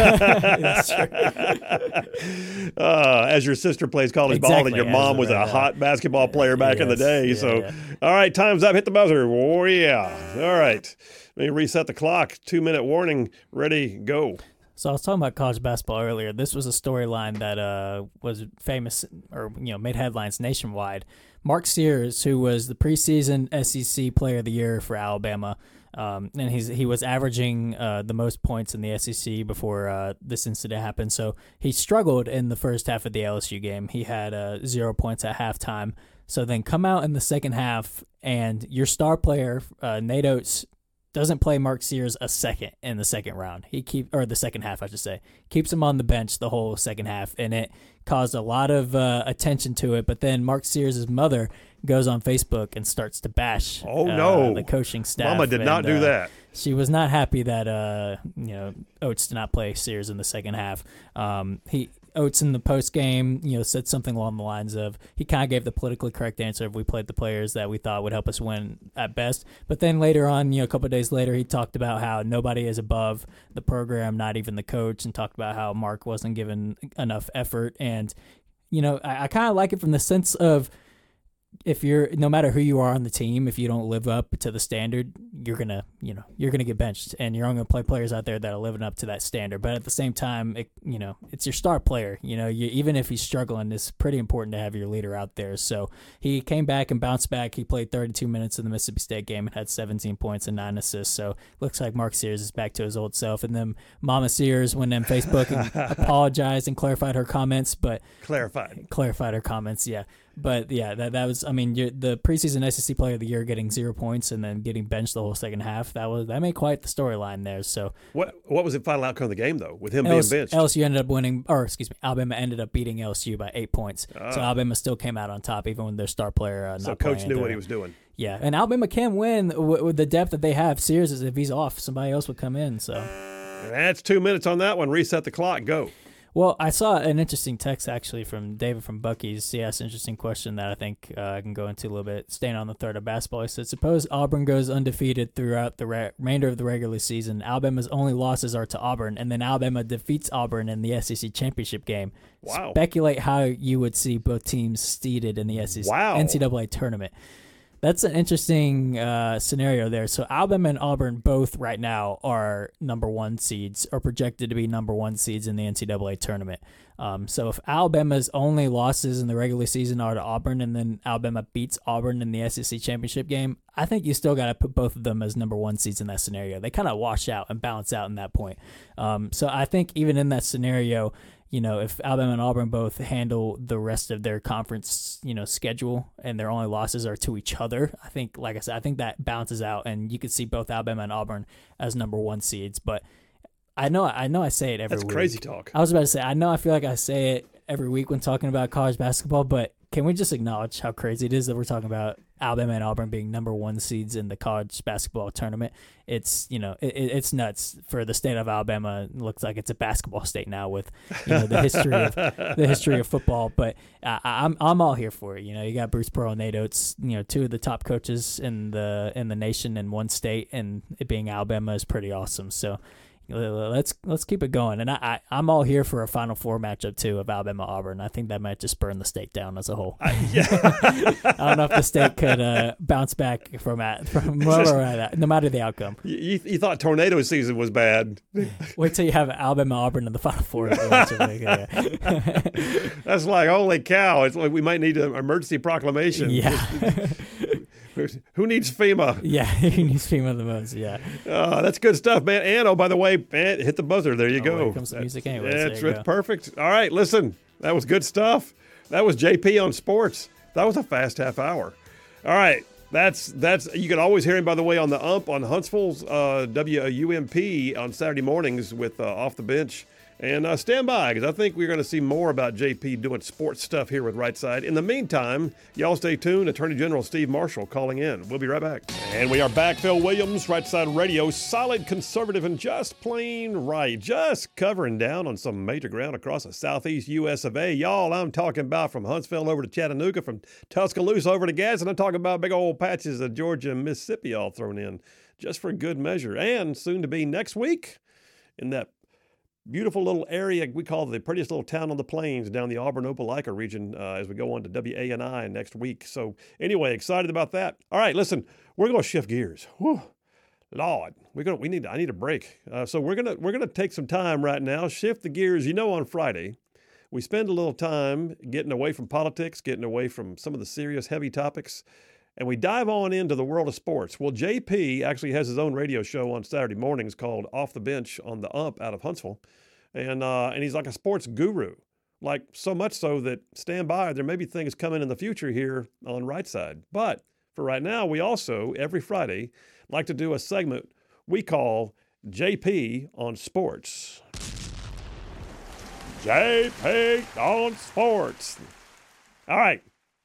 That's true. uh, as your sister plays college ball, and Exactly, your as mom a was a right, hot basketball player back in the Yes, day. yeah, so, yeah. all right, time's up. Hit the buzzer. Oh, yeah. All right. Let me reset the clock. Two-minute warning. Ready, go. So I was talking about college basketball earlier. This was a storyline that uh, was famous, or you know, made headlines nationwide. Mark Sears, who was the preseason S E C Player of the Year for Alabama, um, and he's he was averaging uh, the most points in the S E C before uh, this incident happened. So he struggled in the first half of the L S U game. He had uh, zero points at halftime. So then come out in the second half, and your star player, uh, Nate Oates, doesn't play Mark Sears a second in the second round. He keep or the second half, I should say. Keeps him on the bench the whole second half, and it caused a lot of uh, attention to it. But then Mark Sears' mother goes on Facebook and starts to bash Oh, uh, no. the coaching staff. Mama did not and, do uh, that. She was not happy that uh, you know Oates did not play Sears in the second half. Um, he Oates in the post game, you know, said something along the lines of he kind of gave the politically correct answer of we played the players that we thought would help us win at best. But then later on, you know, a couple of days later, he talked about how nobody is above the program, not even the coach, and talked about how Mark wasn't given enough effort. And you know, I, I kind of like it from the sense of, if you're, no matter who you are on the team, if you don't live up to the standard, you're gonna, you know, you're gonna get benched, and you're only gonna play players out there that are living up to that standard. But at the same time, it, you know, it's your star player. You know, you, even if he's struggling, it's pretty important to have your leader out there. So he came back and bounced back. He played thirty-two minutes in the Mississippi State game and had seventeen points and nine assists. So looks like Mark Sears is back to his old self. And then Mama Sears went on Facebook and apologized and clarified her comments, but Clarified. clarified her comments, yeah. But yeah, that that was. I mean, you're, the preseason S E C Player of the Year getting zero points and then getting benched the whole second half. That was that made quite the storyline there. So What what was the final outcome of the game though, with him L S, being benched? L S U ended up winning, or excuse me, Alabama ended up beating L S U by eight points. Ah. So Alabama still came out on top, even when their star player uh, not So coach playing knew there. what he was doing. Yeah, and Alabama can win w- with the depth that they have. Sears is if he's off, somebody else would come in. So. That's two minutes on that one. Reset the clock. Go. Well, I saw an interesting text actually from David from Bucky's. He asked an interesting question that I think uh, I can go into a little bit. Staying on the thread of basketball, he said, suppose Auburn goes undefeated throughout the re- remainder of the regular season. Alabama's only losses are to Auburn, and then Alabama defeats Auburn in the S E C championship game. Wow. Speculate how you would see both teams seeded in the S E C Wow. N C double A tournament. That's an interesting uh, scenario there. So Alabama and Auburn both right now are number one seeds, or projected to be number one seeds in the N C double A tournament. Um, so if Alabama's only losses in the regular season are to Auburn, and then Alabama beats Auburn in the S E C championship game, I think you still got to put both of them as number one seeds in that scenario. They kind of wash out and balance out in that point. Um, so I think even in that scenario, you know, if Alabama and Auburn both handle the rest of their conference, you know, schedule, and their only losses are to each other, I think, like I said, I think that balances out, and you could see both Alabama and Auburn as number one seeds. But I know, I know, I say it every That's week. crazy talk. I was about to say, I know, I feel like I say it every week when talking about college basketball, but can we just acknowledge how crazy it is that we're talking about Alabama and Auburn being number one seeds in the college basketball tournament? It's, you know, it, it's nuts for the state of Alabama. It looks like it's a basketball state now with, you know, the history of the history of football. But I, I'm I'm all here for it. You know, you got Bruce Pearl and Nate Oates, you know, two of the top coaches in the in the nation in one state, and it being Alabama is pretty awesome. So. Let's let's keep it going, and I, I I'm all here for a Final Four matchup too of Alabama Auburn. I think that might just burn the state down as a whole. I, yeah. I don't know if the state could uh, bounce back from at from where we're at, no matter the outcome. You, you thought tornado season was bad. Wait till you have Alabama Auburn in the Final Four. That's like, holy cow! It's like we might need an emergency proclamation. Yeah. Who needs FEMA? Yeah, who needs FEMA the most? Yeah. Uh, that's good stuff, man. And, oh, by the way, man, hit the buzzer. There you Oh, go. here comes the music anyways. Yeah, There it's, you it's go. perfect. All right, listen, that was good stuff. That was J P on sports. That was a fast half hour. All right, that's that's. You can always hear him, by the way, on the U M P on Huntsville's uh, W U M P on Saturday mornings with uh, Off the Bench. And uh, stand by, because I think we're going to see more about J P doing sports stuff here with Right Side. In the meantime, y'all stay tuned. Attorney General Steve Marshall calling in. We'll be right back. And we are back. Phil Williams, Right Side Radio. Solid, conservative, and just plain right. Just covering down on some major ground across the southeast U S of A. Y'all, I'm talking about from Huntsville over to Chattanooga, from Tuscaloosa over to Gadsden. I'm talking about big old patches of Georgia and Mississippi all thrown in just for good measure. And soon to be next week in that beautiful little area we call the prettiest little town on the plains down the Auburn-Opelika region uh, as we go on to W A N I next week. So anyway, excited about that. All right, listen, we're going to shift gears. Whew. Lord, we're gonna we need I need a break. Uh, so we're gonna we're gonna take some time right now, shift the gears. You know, on Friday, we spend a little time getting away from politics, getting away from some of the serious, heavy topics, and we dive on into the world of sports. Well, J P actually has his own radio show on Saturday mornings called Off the Bench on the U M P out of Huntsville. And uh, and he's like a sports guru, like so much so that stand by, there may be things coming in the future here on Right Side. But for right now, we also, every Friday, like to do a segment we call J P on Sports. J P on Sports. All right.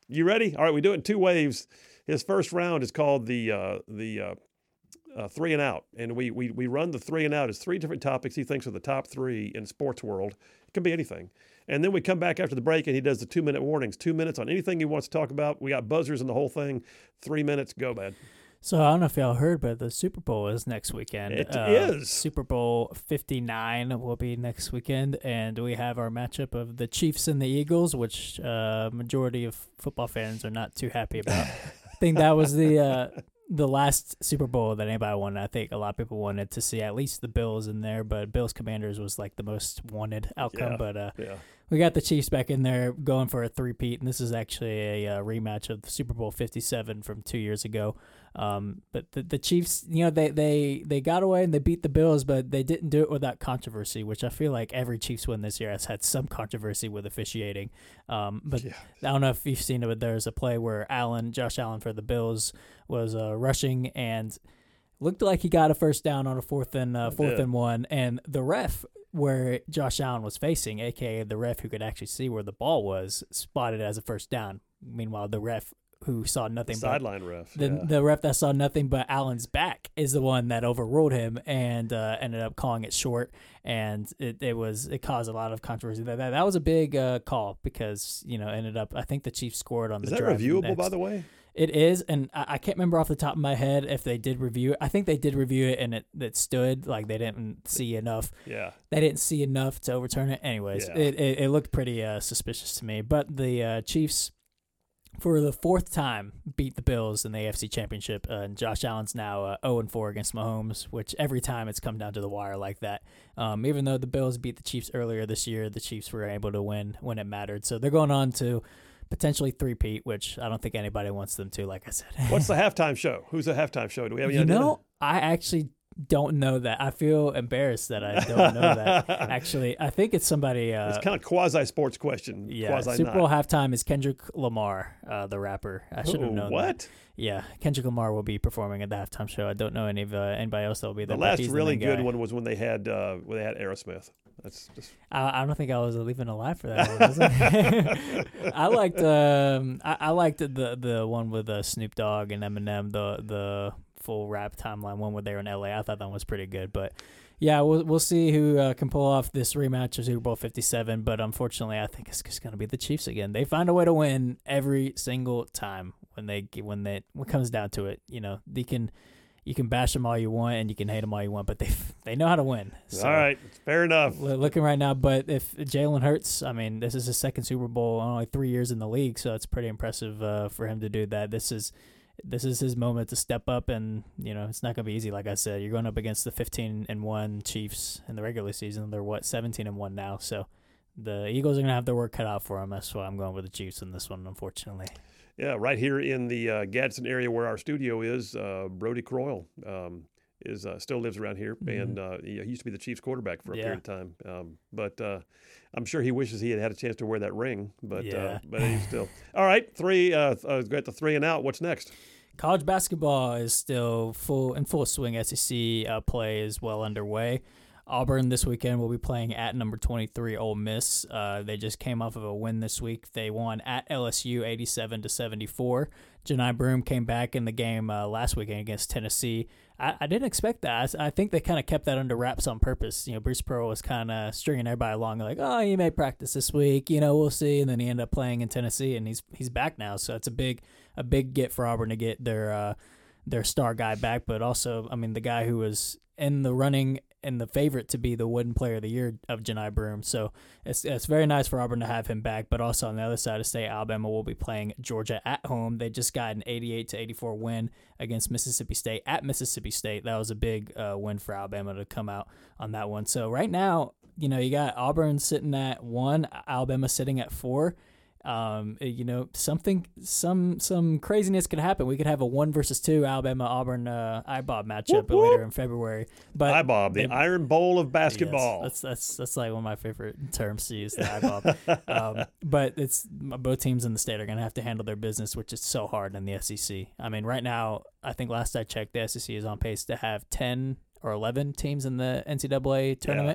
You ready? All right, we do it in two waves. His first round is called the uh, the uh, uh, three and out, and we, we we run the three and out as three different topics he thinks are the top three in sports world. It can be anything. And then we come back after the break, and he does the two-minute warnings. Two minutes on anything he wants to talk about. We got buzzers and the whole thing. Three minutes, go, man. So I don't know if y'all heard, but the Super Bowl is next weekend. It uh, is. Super Bowl fifty-nine will be next weekend, and we have our matchup of the Chiefs and the Eagles, which uh, majority of football fans are not too happy about. I think that was the uh, the last Super Bowl that anybody wanted. I think a lot of people wanted to see at least the Bills in there, but Bills Commanders was like the most wanted outcome. Yeah, but uh, yeah. we got the Chiefs back in there going for a three-peat, and this is actually a uh, rematch of the Super Bowl fifty-seven from two years ago. Um, but the, the Chiefs, you know, they, they, they got away and they beat the Bills, but they didn't do it without controversy, which I feel like every Chiefs win this year has had some controversy with officiating. Um, but Yeah. I don't know if you've seen it, but there's a play where Allen, Josh Allen for the Bills was uh, rushing and looked like he got a first down on a fourth and uh, fourth did. and one, and the ref where Josh Allen was facing, aka the ref who could actually see where the ball was, spotted it as a first down. Meanwhile, the ref who saw nothing but Sideline ref. the yeah. the ref that saw nothing but Allen's back is the one that overruled him and uh, ended up calling it short, and it, it was it caused a lot of controversy. That that, that was a big uh, call because you know ended up I think the Chiefs scored on Is the that drive reviewable, next. by the way? It is, and I, I can't remember off the top of my head if they did review it. I think they did review it, and it, it stood like they didn't see enough. Yeah. They didn't see enough to overturn it. Anyways, Yeah. it, it it looked pretty uh, suspicious to me. But the uh, Chiefs, for the fourth time, beat the Bills in the A F C Championship, uh, and Josh Allen's now uh, oh and four against Mahomes, which every time it's come down to the wire like that. Um, even though the Bills beat the Chiefs earlier this year, the Chiefs were able to win when it mattered. So they're going on to potentially three-peat, which I don't think anybody wants them to, like I said. What's the halftime show? Who's the halftime show? Do we have any You idea? know, I actually don't know that. I feel embarrassed that I don't know that. Actually, I think it's somebody. Uh, It's kind of quasi-sports question. yeah, quasi Super Bowl halftime is Kendrick Lamar, uh, the rapper. I should have Ooh, known what? that. Yeah, Kendrick Lamar will be performing at the halftime show. I don't know any of uh, anybody else that will be there. The but last he's really main good guy. one was when they had uh, when they had Aerosmith. That's just I, I don't think I was even alive for that one. Was I? I liked um I, I liked the the one with uh, Snoop Dogg and Eminem, the the full rap timeline one where they were in L A. I thought that one was pretty good, but yeah, we'll we'll see who uh, can pull off this rematch of Super Bowl fifty-seven. But unfortunately, I think it's just going to be the Chiefs again. They find a way to win every single time when they when they when it comes down to it. You know, they can. You can bash them all you want and you can hate them all you want, but they they know how to win. So, all right. Fair enough. looking right now, but if Jalen Hurts, I mean, this is his second Super Bowl, only three years in the league, so it's pretty impressive uh, for him to do that. This is this is his moment to step up, and you know it's not going to be easy. Like I said, you're going up against the fifteen and one Chiefs in the regular season. They're what seventeen and one now, so the Eagles are going to have their work cut out for them. That's why I'm going with the Chiefs in this one, unfortunately. Yeah, right here in the uh, Gadsden area where our studio is, uh, Brody Croyle um, is uh, still lives around here, Mhm. and uh, he he used to be the Chiefs quarterback for a Yeah. period of time. Um, but uh, I'm sure he wishes he had had a chance to wear that ring. But Yeah. uh, but he's still all right. Three. Uh, uh, got the three and out. What's next? College basketball is still full in full swing. S E C uh, play is well underway. Auburn this weekend will be playing at number twenty-three Ole Miss. Uh, they just came off of a win this week. They won at L S U eighty-seven to seventy-four. Janai Broome came back in the game uh, last weekend against Tennessee. I, I didn't expect that. I, I think they kind of kept that under wraps on purpose. You know, Bruce Pearl was kind of stringing everybody along, like, oh, he may practice this week. You know, we'll see. And then he ended up playing in Tennessee, and he's he's back now. So it's a big a big get for Auburn to get their uh, their star guy back, but also, I mean, the guy who was in the running and the favorite to be the Wooden Player of the Year of Janai Broome. So it's it's very nice for Auburn to have him back, but also on the other side of state, Alabama will be playing Georgia at home. They just got an eighty-eight to eighty-four win against Mississippi State at Mississippi State. That was a big uh, win for Alabama to come out on that one. So right now, you know, you got Auburn sitting at one, Alabama sitting at four. Um, you know, something, some, some craziness could happen. We could have a one versus two Alabama Auburn uh, I B O B matchup Whoop, whoop. later in February. But I Bob, the they- Iron Bowl of basketball. Yes, that's that's that's like one of my favorite terms to use, the I B O B. um, but it's both teams in the state are going to have to handle their business, which is so hard in the S E C. I mean, right now, I think last I checked, the S E C is on pace to have ten or eleven teams in the N C double A tournament. Yeah.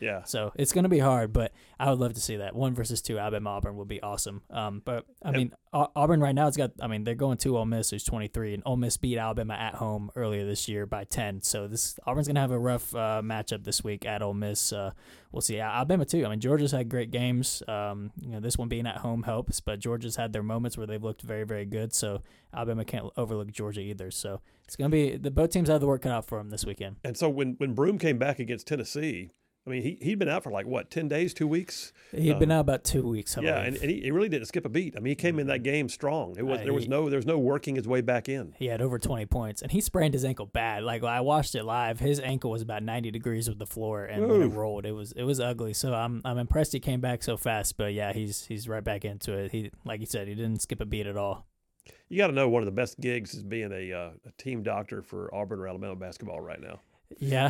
Yeah. So it's going to be hard, but I would love to see that. One versus two, Alabama Auburn will be awesome. Um, but I And- mean, Au- Auburn right now, it's got. I mean, they're going to Ole Miss, who's twenty-three, and Ole Miss beat Alabama at home earlier this year by ten. So this Auburn's going to have a rough uh, matchup this week at Ole Miss. Uh, we'll see. Alabama too. I mean, Georgia's had great games. Um, you know, this one being at home helps, but Georgia's had their moments where they've looked very, very good. So Alabama can't overlook Georgia either. So it's going to be the both teams have the work cut out for them this weekend. And so when, when Broome came back against Tennessee, I mean, he, he'd been out for like, what, ten days, two weeks? He'd Um, been out about two weeks. I Yeah, believe. and, and he, he really didn't skip a beat. I mean, he came in that game strong. It was Uh, there was he- no there was no working his way back in. He had over twenty points, and he sprained his ankle bad. Like I watched it live, his ankle was about ninety degrees with the floor, and when it Oof. rolled, it was it was ugly. So I'm I'm impressed he came back so fast. But yeah, he's he's right back into it. He like you said, he didn't skip a beat at all. You got to know one of the best gigs is being a, uh, a team doctor for Auburn or Alabama basketball right now. Yeah,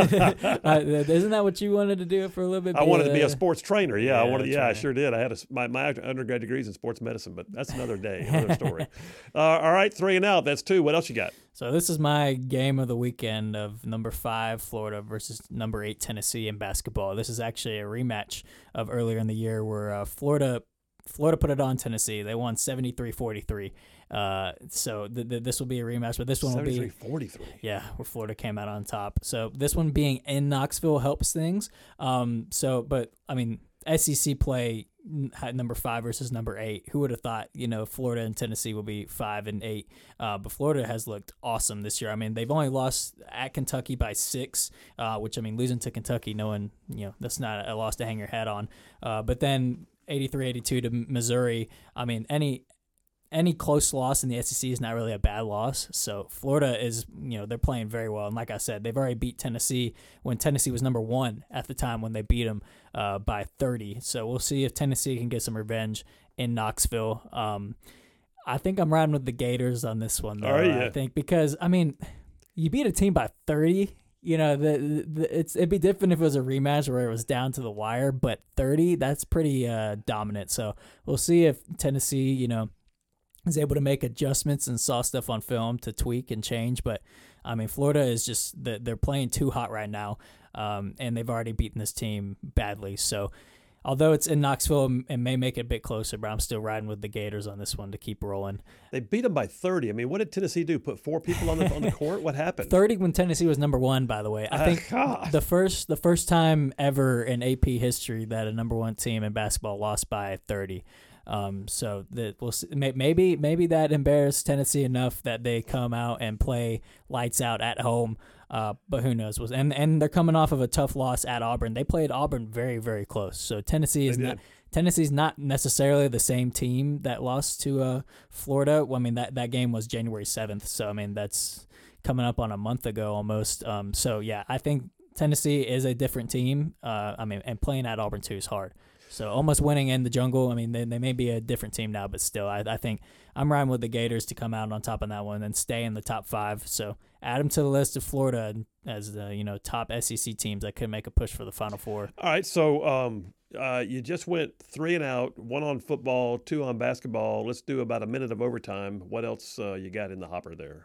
uh, isn't that what you wanted to do for a little bit? I wanted to be a uh, sports trainer. Yeah, I yeah, wanted. that's Yeah, I right. sure did. I had a, my my undergrad degrees in sports medicine, but that's another day, another story. uh, all right, three and out. That's two. What else you got? So this is my game of the weekend of number five Florida versus number eight Tennessee in basketball. This is actually a rematch of earlier in the year where uh, Florida Florida put it on Tennessee. They won seventy-three forty-three. Uh, so th- th- this will be a rematch, but this one will seventy-three be forty-three. yeah, where Florida came out on top. So this one being in Knoxville helps things. Um, so but I mean S E C play had number five versus number eight. Who would have thought, you know, Florida and Tennessee will be five and eight? Uh, but Florida has looked awesome this year. I mean, they've only lost at Kentucky by six, uh, which, I mean, losing to Kentucky, no one, you know, that's not a loss to hang your hat on. Uh, but then eighty-three eighty-two to Missouri. I mean, any any close loss in the S E C is not really a bad loss. So Florida is, you know, they're playing very well. And like I said, they've already beat Tennessee when Tennessee was number one at the time when they beat them uh, by thirty. So we'll see if Tennessee can get some revenge in Knoxville. Um, I think I'm riding with the Gators on this one, though. Are you? I think because, I mean, you beat a team by thirty. You know, the, the it's it'd be different if it was a rematch where it was down to the wire, but thirty, that's pretty uh, dominant. So we'll see if Tennessee, you know, is able to make adjustments and saw stuff on film to tweak and change. But I mean, Florida is just they're playing too hot right now, um, and they've already beaten this team badly. So although it's in Knoxville, it may make it a bit closer, but I'm still riding with the Gators on this one to keep rolling. They beat them by thirty. I mean, what did Tennessee do? Put four people on the on the court? What happened? thirty when Tennessee was number one, by the way. I Ah, think God. the first the first time ever in A P history that a number one team in basketball lost by thirty. Um, so that we'll see. May- maybe maybe that embarrassed Tennessee enough that they come out and play lights out at home. Uh, but who knows? Was and and they're coming off of a tough loss at Auburn. They played Auburn very very close. So Tennessee is They not did. Tennessee's not necessarily the same team that lost to uh, Florida. Well, I mean that that game was January seventh. So I mean that's coming up on a month ago almost. Um, so yeah, I think Tennessee is a different team. Uh, I mean, and playing at Auburn too is hard. So almost winning in the jungle. I mean, they, they may be a different team now, but still, I, I think I'm riding with the Gators to come out on top on that one and stay in the top five. So add them to the list of Florida as the you know top S E C teams that could make a push for the Final Four. All right, so um, uh, you just went three and out, one on football, two on basketball. Let's do about a minute of overtime. What else uh, you got in the hopper there?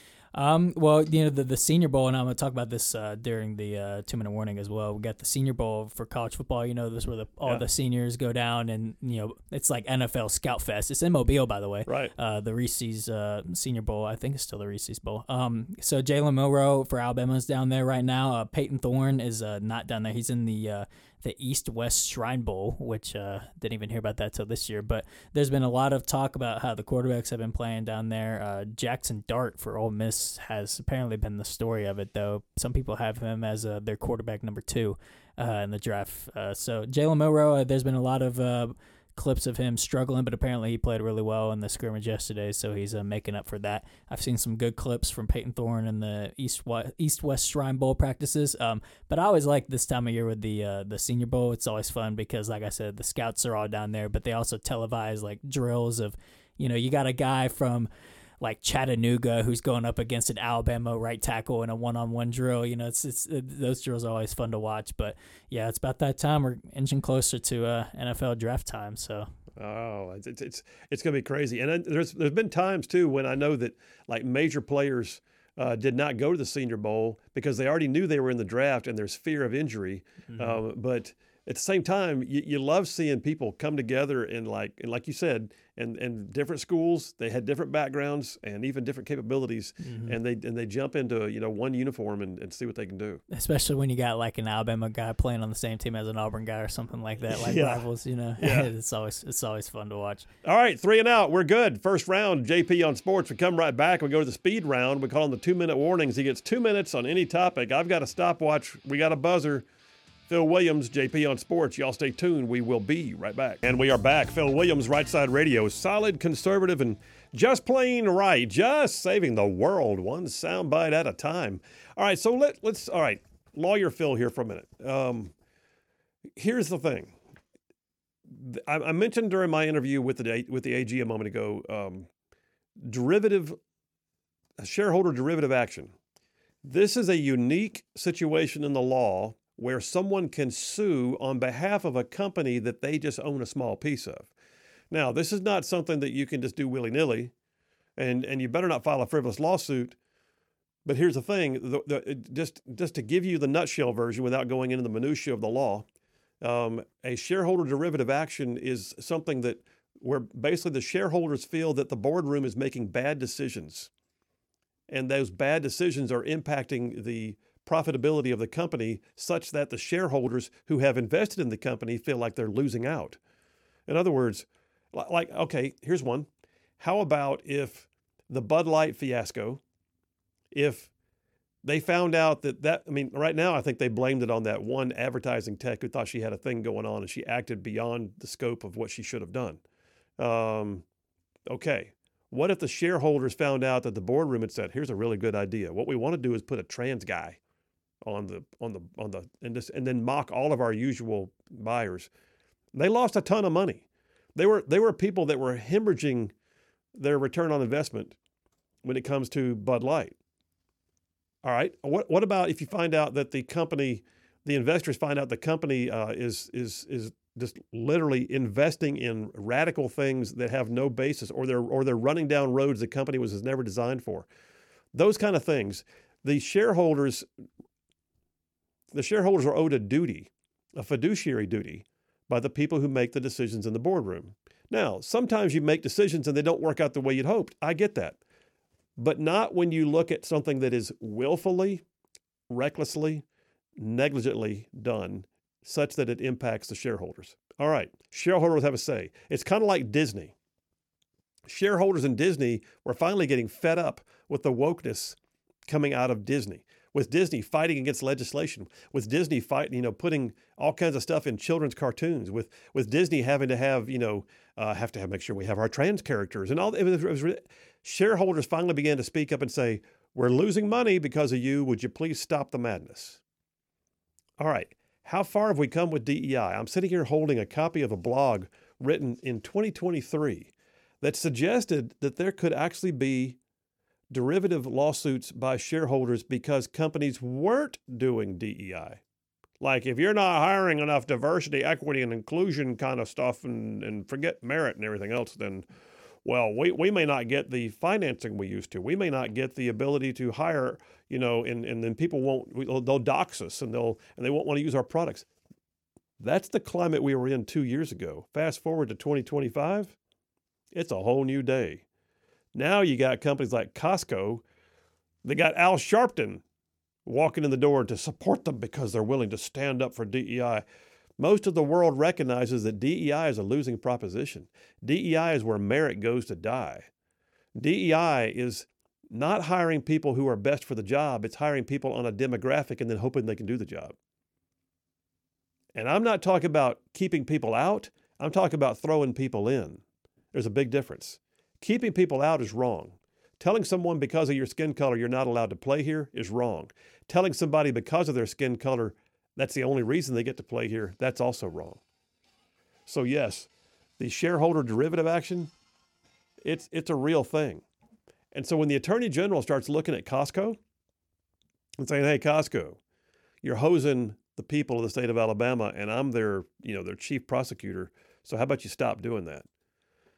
Um, well, you know, the, the Senior Bowl, and I'm going to talk about this uh, during the uh, two-minute warning as well. We got the Senior Bowl for college football. You know, this is where the, all Yeah. the seniors go down, and, you know, it's like N F L Scout Fest. It's in Mobile, by the way. Right. Uh, the Reese's uh, Senior Bowl, I think it's still the Reese's Bowl. Um, so Jalen Milroe for Alabama is down there right now. Uh, Peyton Thorne is uh, not down there. He's in the uh, the East-West Shrine Bowl, which uh, didn't even hear about that till this year. But there's been a lot of talk about how the quarterbacks have been playing down there. Uh, Jackson Dart for Ole Miss has apparently been the story of it, though. Some people have him as uh, their quarterback number two uh, in the draft. Uh, so Jalen Milroe, uh, there's been a lot of uh, clips of him struggling, but apparently he played really well in the scrimmage yesterday, so he's uh, making up for that. I've seen some good clips from Peyton Thorne in the East East West Shrine Bowl practices, um, but I always like this time of year with the uh, the Senior Bowl. It's always fun because, like I said, the scouts are all down there, but they also televise like drills of, you know, you got a guy from like Chattanooga who's going up against an Alabama right tackle in a one-on-one drill. You know, it's it's it, those drills are always fun to watch. But yeah, it's about that time. We're inching closer to uh, N F L draft time. So Oh, it's it's it's, it's going to be crazy. And then there's there's been times too when I know that like major players uh, did not go to the Senior Bowl because they already knew they were in the draft and there's fear of injury. Mm-hmm. Uh, but at the same time, you, you love seeing people come together and like and like you said, and, and different schools, they had different backgrounds and even different capabilities, mm-hmm. and they and they jump into you know one uniform and, and see what they can do. Especially when you got like an Alabama guy playing on the same team as an Auburn guy or something like that, like yeah. rivals. You know, yeah. it's always it's always fun to watch. All right, three and out, we're good. First round, J P on sports. We come right back. We go to the speed round. We call them the two minute warnings. He gets two minutes on any topic. I've got a stopwatch. We got a buzzer. Phil Williams, J P on Sports. Y'all stay tuned. We will be right back. And we are back. Phil Williams, Right Side Radio. Solid, conservative, and just plain right. Just saving the world one soundbite at a time. All right, so let, let's, all right, lawyer Phil here for a minute. Um, here's the thing. I, I mentioned during my interview with the with the A G a moment ago, um, derivative, shareholder derivative action. This is a unique situation in the law where someone can sue on behalf of a company that they just own a small piece of. Now, this is not something that you can just do willy-nilly, and, and you better not file a frivolous lawsuit. But here's the thing, the, the, just, just to give you the nutshell version without going into the minutiae of the law, um, a shareholder derivative action is something that where basically the shareholders feel that the boardroom is making bad decisions, and those bad decisions are impacting the profitability of the company such that the shareholders who have invested in the company feel like they're losing out. In other words, like, okay, here's one. How about if the Bud Light fiasco, if they found out that that, I mean, right now I think they blamed it on that one advertising tech who thought she had a thing going on and she acted beyond the scope of what she should have done. Um, okay. What if the shareholders found out that the boardroom had said, here's a really good idea. What we want to do is put a trans guy on the on the on the and this and then mock all of our usual buyers. They lost a ton of money. They were they were people that were hemorrhaging their return on investment when it comes to Bud Light. All right. What what about if you find out that the company, the investors find out the company uh, is is is just literally investing in radical things that have no basis, or they're or they're running down roads the company was never designed for. Those kind of things. The shareholders The shareholders are owed a duty, a fiduciary duty, by the people who make the decisions in the boardroom. Now, sometimes you make decisions and they don't work out the way you'd hoped. I get that. But not when you look at something that is willfully, recklessly, negligently done, such that it impacts the shareholders. All right, shareholders have a say. It's kind of like Disney. Shareholders in Disney were finally getting fed up with the wokeness coming out of Disney. With Disney fighting against legislation, with Disney fighting, you know, putting all kinds of stuff in children's cartoons, with with Disney having to have, you know, uh, have to have make sure we have our trans characters and all. It was, it was, shareholders finally began to speak up and say, "We're losing money because of you. Would you please stop the madness?" All right, how far have we come with D E I? I'm sitting here holding a copy of a blog written in twenty twenty-three that suggested that there could actually be derivative lawsuits by shareholders because companies weren't doing D E I. Like if you're not hiring enough diversity, equity, and inclusion kind of stuff and, and forget merit and everything else, then, well, we, we may not get the financing we used to. We may not get the ability to hire, you know, and, and then people won't, they'll dox us and they'll, and they won't want to use our products. That's the climate we were in two years ago. Fast forward to twenty twenty-five, it's a whole new day. Now you got companies like Costco. They got Al Sharpton walking in the door to support them because they're willing to stand up for D E I. Most of the world recognizes that D E I is a losing proposition. D E I is where merit goes to die. D E I is not hiring people who are best for the job. It's hiring people on a demographic and then hoping they can do the job. And I'm not talking about keeping people out. I'm talking about throwing people in. There's a big difference. Keeping people out is wrong. Telling someone because of your skin color you're not allowed to play here is wrong. Telling somebody because of their skin color that's the only reason they get to play here, that's also wrong. So yes, the shareholder derivative action, it's it's a real thing. And so when the Attorney General starts looking at Costco and saying, hey, Costco, you're hosing the people of the state of Alabama and I'm their, you know, their chief prosecutor, so how about you stop doing that?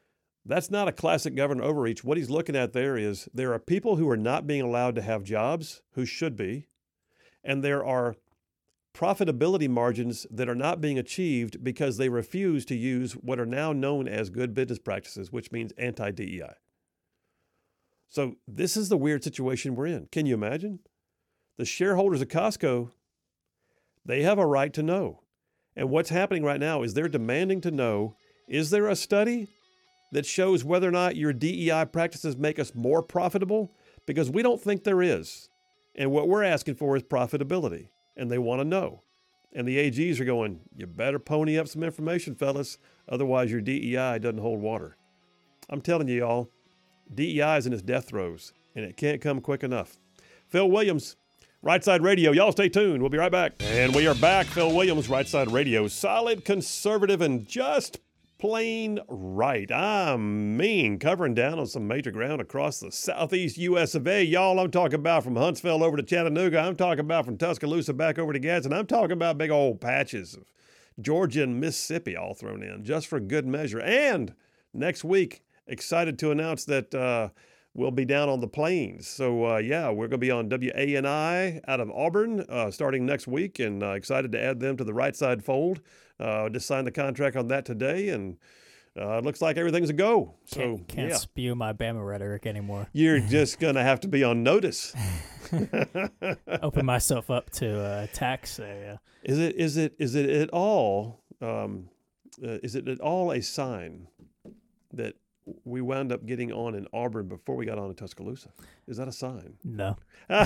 That's not a classic government overreach. What he's looking at there is there are people who are not being allowed to have jobs who should be, and there are profitability margins that are not being achieved because they refuse to use what are now known as good business practices, which means anti-D E I. So this is the weird situation we're in. Can you imagine? The shareholders of Costco, they have a right to know. And what's happening right now is they're demanding to know, is there a study that shows whether or not your D E I practices make us more profitable? Because we don't think there is. And what we're asking for is profitability. And they want to know. And the A Gs are going, you better pony up some information, fellas. Otherwise, your D E I doesn't hold water. I'm telling you, y'all, D E I is in its death throes, and it can't come quick enough. Phil Williams, Right Side Radio. Y'all stay tuned. We'll be right back. And we are back. Phil Williams, Right Side Radio. Solid, conservative, and just plain right. I mean, covering down on some major ground across the southeast U S of A. Y'all, I'm talking about from Huntsville over to Chattanooga. I'm talking about from Tuscaloosa back over to Gadsden. I'm talking about big old patches of Georgia and Mississippi all thrown in just for good measure. And next week, excited to announce that uh, we'll be down on the plains. So, uh, yeah, we're going to be on W A N I out of Auburn uh, starting next week, and uh, excited to add them to the Right Side fold. Uh, just signed the contract on that today, and uh, it looks like everything's a go. So Can't, can't yeah. spew my Bama rhetoric anymore. You're just going to have to be on notice. Open myself up to uh, attacks there. Yeah. Is it is it is it at all um, uh, is it at all a sign that we wound up getting on in Auburn before we got on in Tuscaloosa? Is that a sign? No.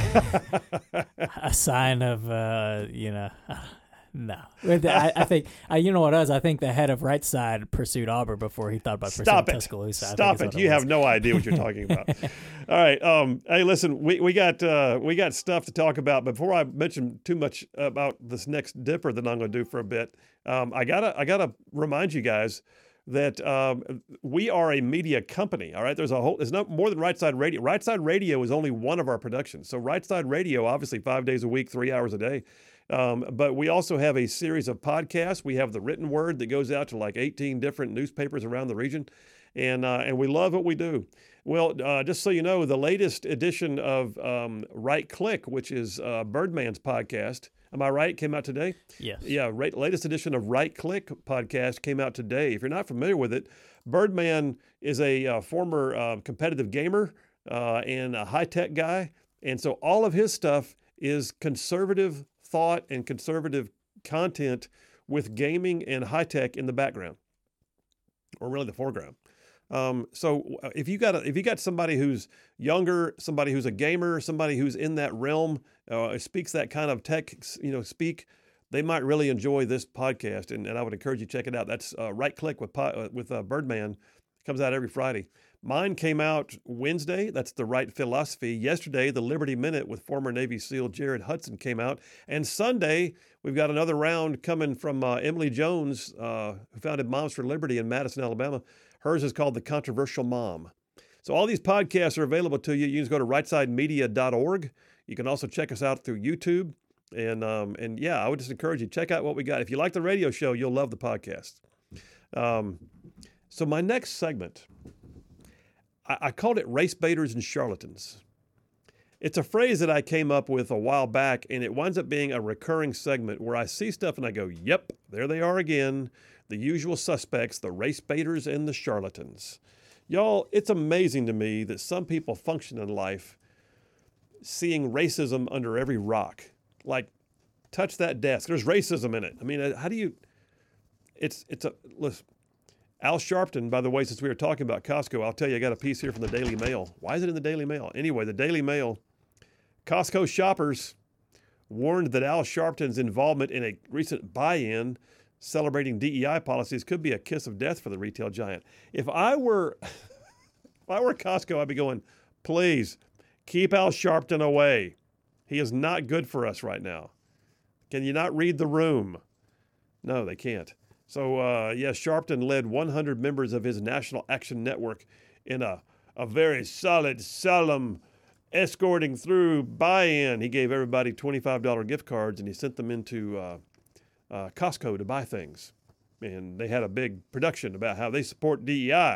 A sign of uh, you know. No, I, I think I, you know what it is. I think the head of Right Side pursued Auburn before he thought about pursuing Stop it. Tuscaloosa. I Stop think it! it You was. have no idea what you're talking about. All right. Um, hey, listen, we we got uh, we got stuff to talk about. But before I mention too much about this next dipper that I'm going to do for a bit, um, I gotta I gotta remind you guys that um, we are a media company. All right. There's a whole. There's no more than Right Side Radio. Right Side Radio is only one of our productions. So Right Side Radio, obviously, five days a week, three hours a day. Um, but we also have a series of podcasts. We have the written word that goes out to like eighteen different newspapers around the region, and uh, and we love what we do. Well, uh, just so you know, the latest edition of um, Right Click, which is uh, Birdman's podcast, am I right? Came out today. Yes. Yeah. Right. Latest edition of Right Click podcast came out today. If you're not familiar with it, Birdman is a uh, former uh, competitive gamer uh, and a high tech guy, and so all of his stuff is conservative thought and conservative content with gaming and high tech in the background, or really the foreground. Um, so if you got a, if you got somebody who's younger, somebody who's a gamer, somebody who's in that realm, uh, speaks that kind of tech, you know, speak, they might really enjoy this podcast, and, and I would encourage you to check it out. That's uh, Right Click with uh, with uh, Birdman. It comes out every Friday. Mine came out Wednesday. That's The Right Philosophy. Yesterday, The Liberty Minute with former Navy SEAL Jared Hudson came out. And Sunday, we've got another round coming from uh, Emily Jones, uh, who founded Moms for Liberty in Madison, Alabama. Hers is called The Controversial Mom. So all these podcasts are available to you. You can just go to right side media dot org. You can also check us out through YouTube. And, um, and yeah, I would just encourage you, check out what we got. If you like the radio show, you'll love the podcast. Um, so my next segment, I called it race baiters and charlatans. It's a phrase that I came up with a while back, and it winds up being a recurring segment where I see stuff and I go, yep, there they are again, the usual suspects, the race baiters and the charlatans. Y'all, it's amazing to me that some people function in life seeing racism under every rock. Like, touch that desk. There's racism in it. I mean, how do you, it's, it's a, listen. Al Sharpton, by the way, since we were talking about Costco, I'll tell you, I got a piece here from the Daily Mail. Why is it in the Daily Mail? Anyway, the Daily Mail, Costco shoppers warned that Al Sharpton's involvement in a recent buy-in celebrating D E I policies could be a kiss of death for the retail giant. If I were, if I were Costco, I'd be going, please keep Al Sharpton away. He is not good for us right now. Can you not read the room? No, they can't. So, uh, yeah, Sharpton led one hundred members of his National Action Network in a, a very solid, solemn escorting through buy-in. He gave everybody twenty-five dollars gift cards, and he sent them into uh, uh, Costco to buy things. And they had a big production about how they support D E I.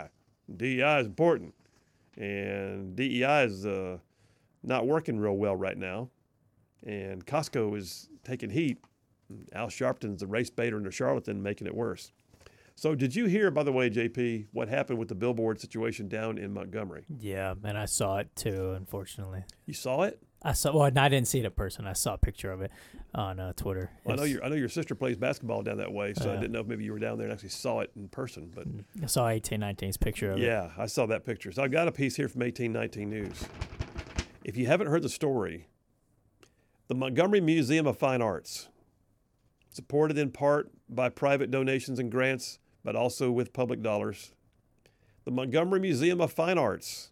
D E I is important. And D E I is uh, not working real well right now. And Costco is taking heat. Al Sharpton's the race baiter and the charlatan, making it worse. So did you hear, by the way, J P, what happened with the billboard situation down in Montgomery? Yeah, and I saw it too, unfortunately. You saw it? I saw. Well, I didn't see it in person. I saw a picture of it on uh, Twitter. Well, I know your I know your sister plays basketball down that way, so Uh, I didn't know if maybe you were down there and actually saw it in person. But I saw eighteen nineteen's picture of it. yeah, I saw that picture. So I got a piece here from eighteen nineteen News. If you haven't heard the story, the Montgomery Museum of Fine Arts, supported in part by private donations and grants, but also with public dollars. The Montgomery Museum of Fine Arts,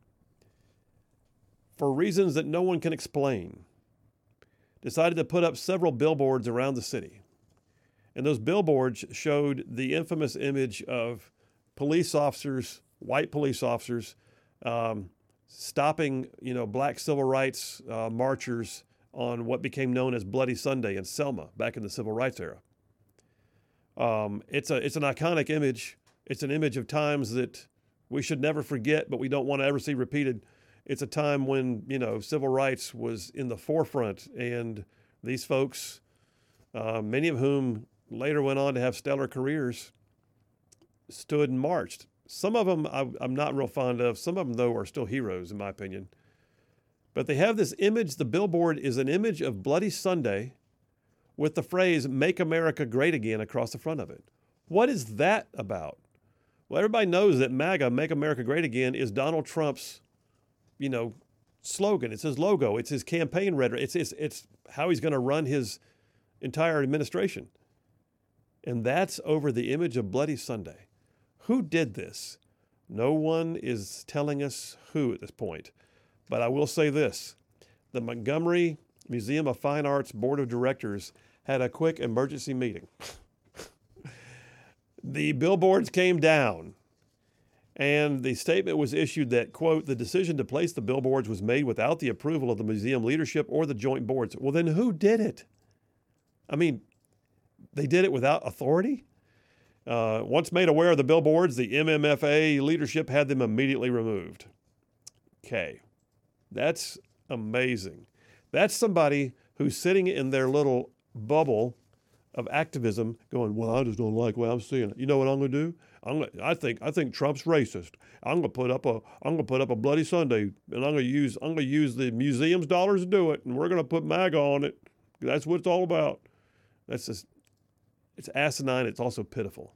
for reasons that no one can explain, decided to put up several billboards around the city. And those billboards showed the infamous image of police officers, white police officers, um, stopping, you know, black civil rights uh, marchers on what became known as Bloody Sunday in Selma back in the civil rights era. Um, it's a it's an iconic image. It's an image of times that we should never forget, but we don't want to ever see repeated. It's a time when, you know, civil rights was in the forefront, and these folks, uh, many of whom later went on to have stellar careers, stood and marched. Some of them I, I'm not real fond of. Some of them, though, are still heroes, in my opinion. But they have this image. The billboard is an image of Bloody Sunday with the phrase, "Make America Great Again," across the front of it. What is that about? Well, everybody knows that MAGA, Make America Great Again, is Donald Trump's, you know, slogan. It's his logo. It's his campaign rhetoric. It's, it's, it's how he's going to run his entire administration. And that's over the image of Bloody Sunday. Who did this? No one is telling us who at this point. But I will say this. The Montgomery Museum of Fine Arts Board of Directors had a quick emergency meeting. The billboards came down, and the statement was issued that, quote, "the decision to place the billboards was made without the approval of the museum leadership or the joint boards." Well, then who did it? I mean, they did it without authority? Uh, once made aware of the billboards, the M M F A leadership had them immediately removed. Okay, that's amazing. That's somebody who's sitting in their little bubble of activism going, well, I just don't like what I'm seeing. You know what I'm going to do? I'm gonna, I think I think Trump's racist. I'm going to put up a I'm going to put up a Bloody Sunday, and I'm going to use I'm going to use the museum's dollars to do it, and we're going to put MAGA on it. That's what it's all about. That's just it's asinine. It's also pitiful.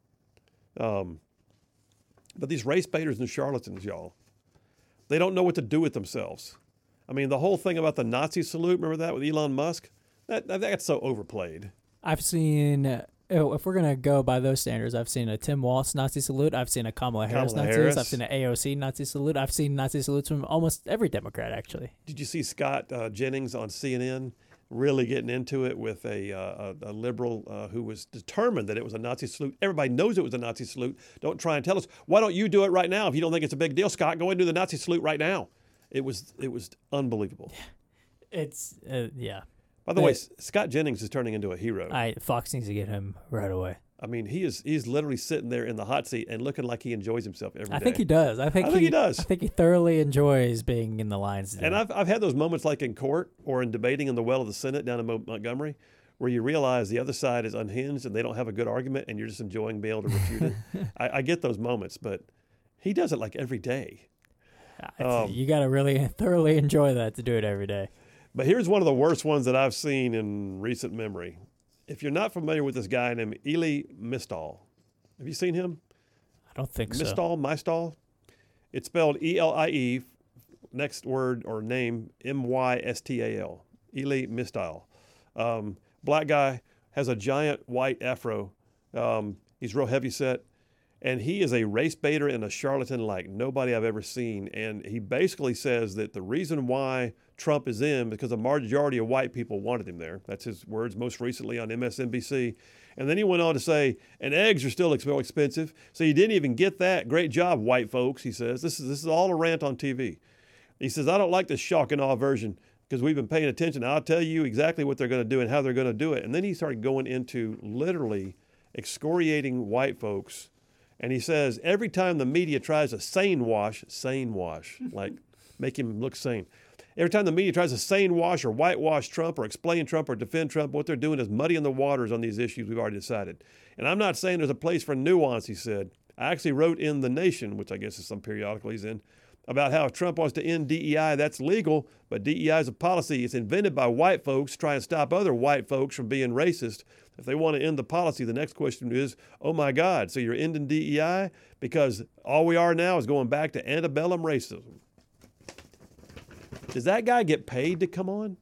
Um, but these race baiters and charlatans, y'all, they don't know what to do with themselves. I mean, the whole thing about the Nazi salute, remember that with Elon Musk? That, that that's so overplayed. I've seen, uh, oh, if we're going to go by those standards, I've seen a Tim Walz Nazi salute. I've seen a Kamala Harris Kamala Nazi Harris. salute. I've seen an A O C Nazi salute. I've seen Nazi salutes from almost every Democrat, actually. Did you see Scott uh, Jennings on C N N really getting into it with a, uh, a, a liberal uh, who was determined that it was a Nazi salute? Everybody knows it was a Nazi salute. Don't try and tell us. Why don't you do it right now? If you don't think it's a big deal, Scott, go ahead and do the Nazi salute right now. It was it was unbelievable. It's, uh, yeah. By the But- way, S- Scott Jennings is turning into a hero. I Fox needs to get him right away. I mean, he is he's literally sitting there in the hot seat and looking like he enjoys himself every day. I think he does. I think, I think he does. I think he thoroughly enjoys being in the lines. And I've I've had those moments like in court or in debating in the well of the Senate down in Mo- Montgomery, where you realize the other side is unhinged and they don't have a good argument, and you're just enjoying being able to refute it. I, I get those moments, but he does it like every day. Um, you got to really thoroughly enjoy that to do it every day. But here's one of the worst ones that I've seen in recent memory. If you're not familiar with this guy named Elie Mystal, have you seen him? I don't think so. Mystal, Mystal? It's spelled E L I E, next word or name, M Y S T A L. Elie Mystal. Um, black guy, has a giant white afro. Um, he's real heavy set. And he is a race baiter and a charlatan like nobody I've ever seen. And he basically says that the reason why Trump is in because a majority of white people wanted him there. That's his words most recently on M S N B C. And then he went on to say, and eggs are still ex- expensive. So you didn't even get that. Great job, white folks, he says. This is this is all a rant on T V. He says, I don't like this shock and awe version because we've been paying attention. I'll tell you exactly what they're going to do and how they're going to do it. And then he started going into literally excoriating white folks And he says, every time the media tries to sane wash, sane wash, like make him look sane. Every time the media tries to sane wash or whitewash Trump or explain Trump or defend Trump, what they're doing is muddying the waters on these issues we've already decided. And I'm not saying there's a place for nuance, he said. I actually wrote in The Nation, which I guess is some periodical he's in, about how if Trump wants to end D E I, that's legal, but D E I is a policy. It's invented by white folks to try and stop other white folks from being racist. If they want to end the policy, the next question is, oh my God, so you're ending D E I? Because all we are now is going back to antebellum racism. Does that guy get paid to come on?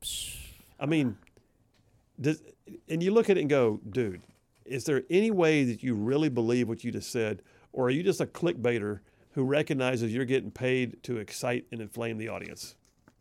I mean, does, and you look at it and go, dude, is there any way that you really believe what you just said, or are you just a clickbaiter who recognizes you're getting paid to excite and inflame the audience?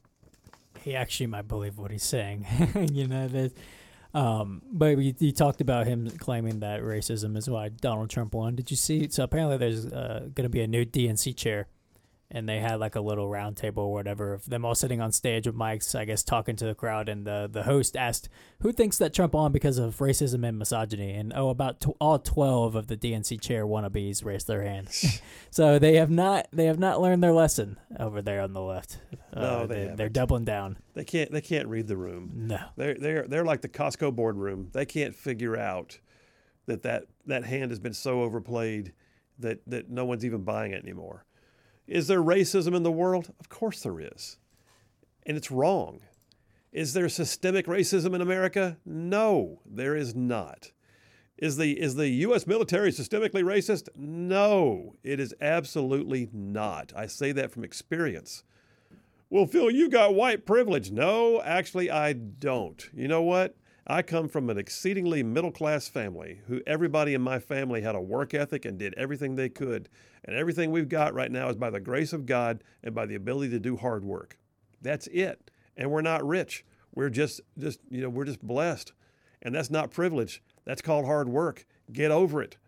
He actually might believe what he's saying. you know, that, um, but you, you talked about him claiming that racism is why Donald Trump won. Did you see? So apparently there's uh, going to be a new D N C chair. And they had like a little round table or whatever of them all sitting on stage with mics, I guess, talking to the crowd. And the, the host asked, who thinks that Trump won because of racism and misogyny? And, oh, about tw- all twelve of the D N C chair wannabes raised their hands. So they have not they have not learned their lesson over there on the left. Uh, No, they they, haven't. they're doubling down. They can't they can't read the room. No. They're they're they're like the Costco boardroom. They can't figure out that that, that hand has been so overplayed that, that no one's even buying it anymore. Is there racism in the world? Of course there is. And it's wrong. Is there systemic racism in America? No, there is not. Is the is the U S military systemically racist? No, it is absolutely not. I say that from experience. Well, Phil, you got white privilege. No, actually, I don't. You know what? I come from an exceedingly middle-class family who everybody in my family had a work ethic and did everything they could. And everything we've got right now is by the grace of God and by the ability to do hard work. That's it. And we're not rich. We're just, just you know, we're just blessed. And that's not privilege. That's called hard work. Get over it.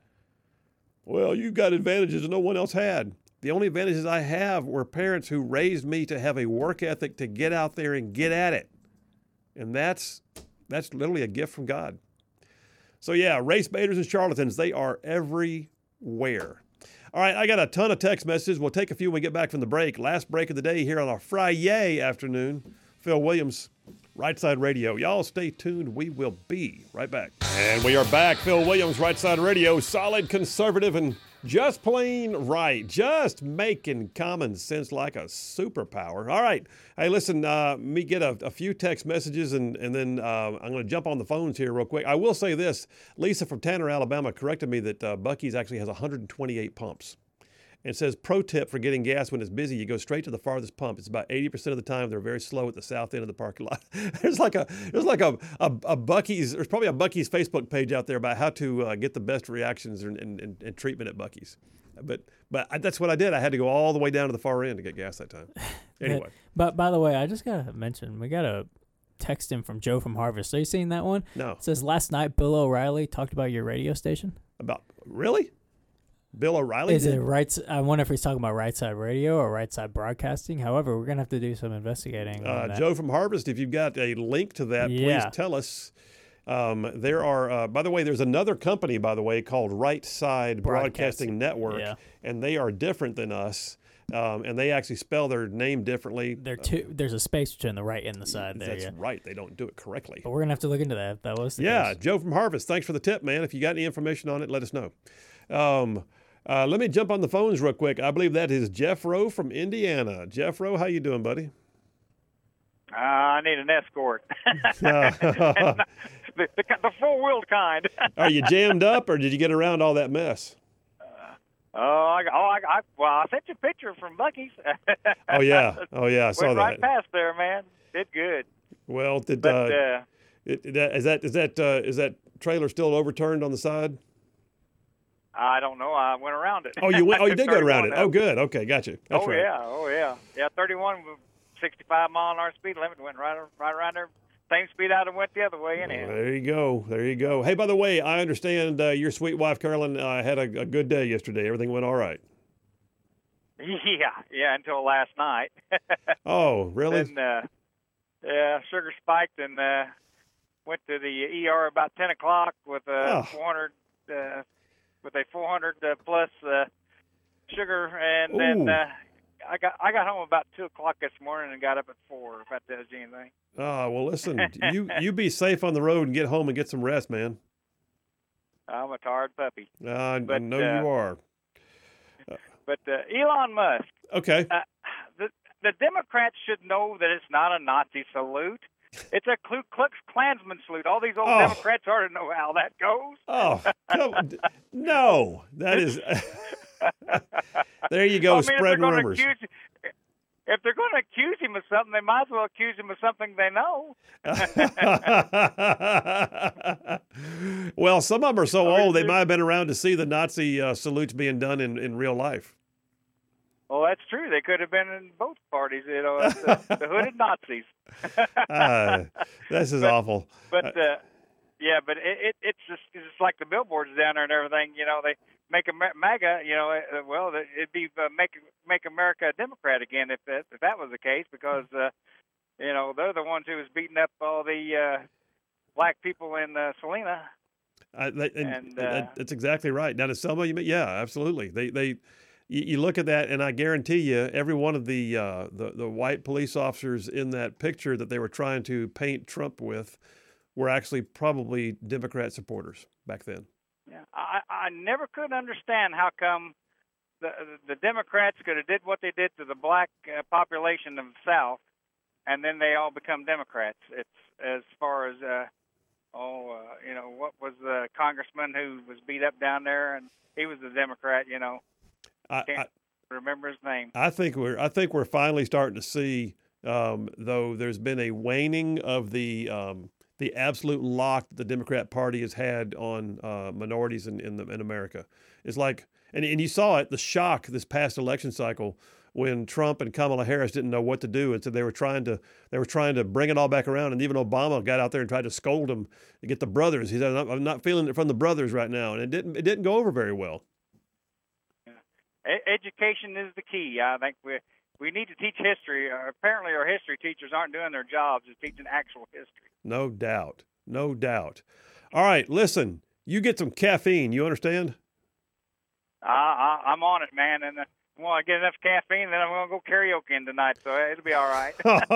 Well, you've got advantages that no one else had. The only advantages I have were parents who raised me to have a work ethic to get out there and get at it. And that's that's literally a gift from God. So yeah, race baiters and charlatans, they are everywhere. All right, I got a ton of text messages. We'll take a few when we get back from the break. Last break of the day here on a Friday afternoon. Phil Williams, Right Side Radio. Y'all stay tuned. We will be right back. And we are back. Phil Williams, Right Side Radio. Solid, conservative, and just plain right. Just making common sense like a superpower. All right. Hey, listen, uh, me get a, a few text messages, and, and then uh, I'm going to jump on the phones here real quick. I will say this. Lisa from Tanner, Alabama, corrected me that uh, Buc-ee's actually has one hundred twenty-eight pumps. And it says, pro tip for getting gas when it's busy, you go straight to the farthest pump. It's about eighty percent of the time they're very slow at the south end of the parking lot. there's like a there's like a, a, a Buc-ee's, there's probably a Buc-ee's Facebook page out there about how to uh, get the best reactions and, and, and, and treatment at Buc-ee's. But but I, that's what I did. I had to go all the way down to the far end to get gas that time. Anyway. But by the way, I just got to mention, we got a text in from Joe from Harvest. Are you seeing that one? No. It says, last night Bill O'Reilly talked about your radio station. About, really? Bill O'Reilly? Is did? it right? I wonder if he's talking about Right Side Radio or Right Side Broadcasting. However, we're going to have to do some investigating. Uh, on that. Joe from Harvest, if you've got a link to that, Yeah. please tell us. Um, there are, uh, by the way, there's another company, by the way, called Right Side Broadcasting Broadcasting. Network, Yeah. and they are different than us, um, and they actually spell their name differently. There two. There's a space between the right and the side there. That's Yeah. right. They don't do it correctly. But we're gonna have to look into that. If that was the Yeah, case. Joe from Harvest, thanks for the tip, man. If you got any information on it, let us know. Um, uh, let me jump on the phones real quick. I believe that is Jeff Rowe from Indiana. Jeff Rowe, how you doing, buddy? Uh, I need an escort. Uh, the, the, the four-wheeled kind. Are you jammed up, or did you get around all that mess? Oh, I, oh, I, I, well, I sent you a picture from Buc-ee's. Oh yeah, oh yeah, I saw Went that. right past there, man. Did good. Well, did But uh, uh, it, it, is that is that uh, is that trailer still overturned on the side? I don't know. I went around it. Oh, you went, oh you did go around it. thirty-one Oh, good. Okay, gotcha. That's oh right. yeah, oh yeah, yeah. thirty-one, sixty-five mile an hour speed limit. Went right, right around there. Same speed out and went the other way. Anyhow. Well, there you go. There you go. Hey, by the way, I understand uh, your sweet wife Carolyn uh, had a, a good day yesterday. Everything went all right. Yeah, yeah. Until last night. Oh, really? And uh, yeah, sugar spiked and uh, went to the E R about ten o'clock with a Oh. four hundred uh, with a four hundred uh, plus uh, sugar, and then Ooh. uh, I got I got home about two o'clock this morning and got up at four. If that tells you anything. Oh, well, listen, you you be safe on the road and get home and get some rest, man. I'm a tired puppy. Uh, I But, know uh, you are. But uh, Elon Musk, Okay. uh, the the Democrats should know that it's not a Nazi salute. It's a Ku Klux Klansman salute. All these old Oh. Democrats already know how that goes. Oh, come on. No, that is. There you go, I mean, if they're spreading gonna rumors. accuse- If they're going to accuse him of something, they might as well accuse him of something they know. Well, some of them are so I mean, old, they there's- might have been around to see the Nazi uh, salutes being done in, in real life. Well, that's true. They could have been in both parties, you know, as the, the hooded Nazis. Uh, this is But- awful. But uh, yeah, but it, it it's just it's just like the billboards down there and everything. You know, they make Amer- MAGA. You know, uh, well, it'd be uh, make make America a Democrat again if that if that was the case, because uh, you know they're the ones who was beating up all the uh, black people in uh, Salina. I, they, and, And, uh, that- that's exactly right. Now, to Selma, you mean, yeah, absolutely. They, they, you, you look at that, and I guarantee you, every one of the, uh, the the white police officers in that picture that they were trying to paint Trump with were actually probably Democrat supporters back then. Yeah, I I never could understand how come the the Democrats could have did what they did to the black uh, population of the South, and then they all become Democrats. It's as far as uh, oh, uh, you know, what was the congressman who was beat up down there, and he was a Democrat. You know, I, can't I, remember his name. I think we're I think we're finally starting to see, um, though there's been a waning of the um, the absolute lock that the Democrat Party has had on uh, minorities in in, the, in America. It's like, and and you saw it, the shock this past election cycle when Trump and Kamala Harris didn't know what to do, and so they were trying to they were trying to bring it all back around, and even Obama got out there and tried to scold them to get the brothers. He said, "I'm not, I'm not feeling it from the brothers right now," and it didn't it didn't go over very well. E- education is the key. I think we we need to teach history. Uh, apparently, our history teachers aren't doing their jobs of teaching actual history. No doubt, no doubt. All right, listen, you get some caffeine. You understand? I, I, I'm on it, man, and uh, when I get enough caffeine, then I'm going to go karaoke tonight, so it'll be all right.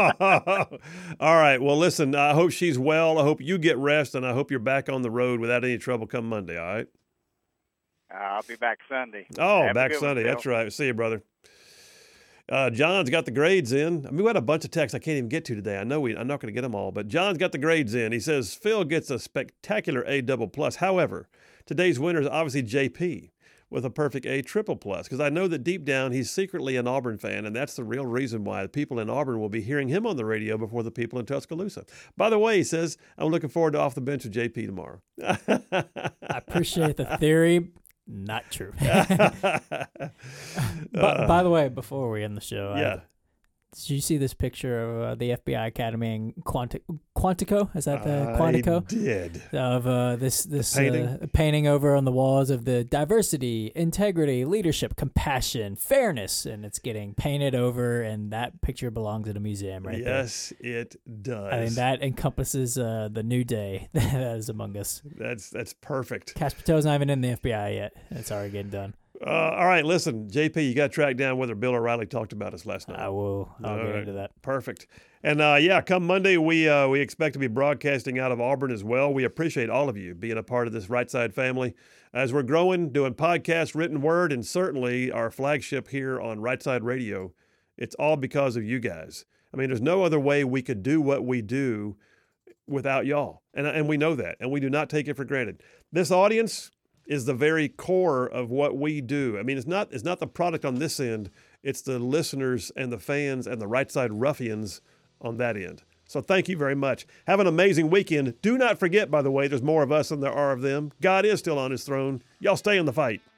All right. Well, listen, I hope she's well. I hope you get rest, and I hope you're back on the road without any trouble come Monday, all right? Uh, I'll be back Sunday. Oh, Have a back good one, Sunday. Bill. That's right. See you, brother. Uh, John's got the grades in. I mean, we had a bunch of texts I can't even get to today. I know we, I'm not going to get them all, but John's got the grades in. He says Phil gets a spectacular A double plus. However, today's winner is obviously J P with a perfect A triple plus, because I know that deep down he's secretly an Auburn fan, and that's the real reason why the people in Auburn will be hearing him on the radio before the people in Tuscaloosa. By the way, he says, I'm looking forward to Off the Bench with J P tomorrow. I appreciate the theory. Not true. But by the way, before we end the show, I- Yeah. did you see this picture of uh, the F B I Academy in Quanti- Quantico? Is that the Quantico? I did. Of uh, this this painting? Uh, painting over on the walls of the diversity, integrity, leadership, compassion, fairness, and it's getting painted over, and that picture belongs in a museum right there. Yes, it does. I mean, that encompasses uh, the new day that is among us. That's that's perfect. Cash Patel's not even in the F B I yet. It's already getting done. Uh, all right, listen, J P, you got to track down whether Bill O'Reilly talked about us last night. I will. I'll All get right. into that. Perfect. And uh, yeah, come Monday, we uh, we expect to be broadcasting out of Auburn as well. We appreciate all of you being a part of this Right Side family as we're growing, doing podcasts, written word, and certainly our flagship here on Right Side Radio. It's all because of you guys. I mean, there's no other way we could do what we do without y'all, and and we know that, and we do not take it for granted. This audience is the very core of what we do. I mean, it's not it's not the product on this end. It's the listeners and the fans and the Right Side ruffians on that end. So thank you very much. Have an amazing weekend. Do not forget, by the way, there's more of us than there are of them. God is still on his throne. Y'all stay in the fight.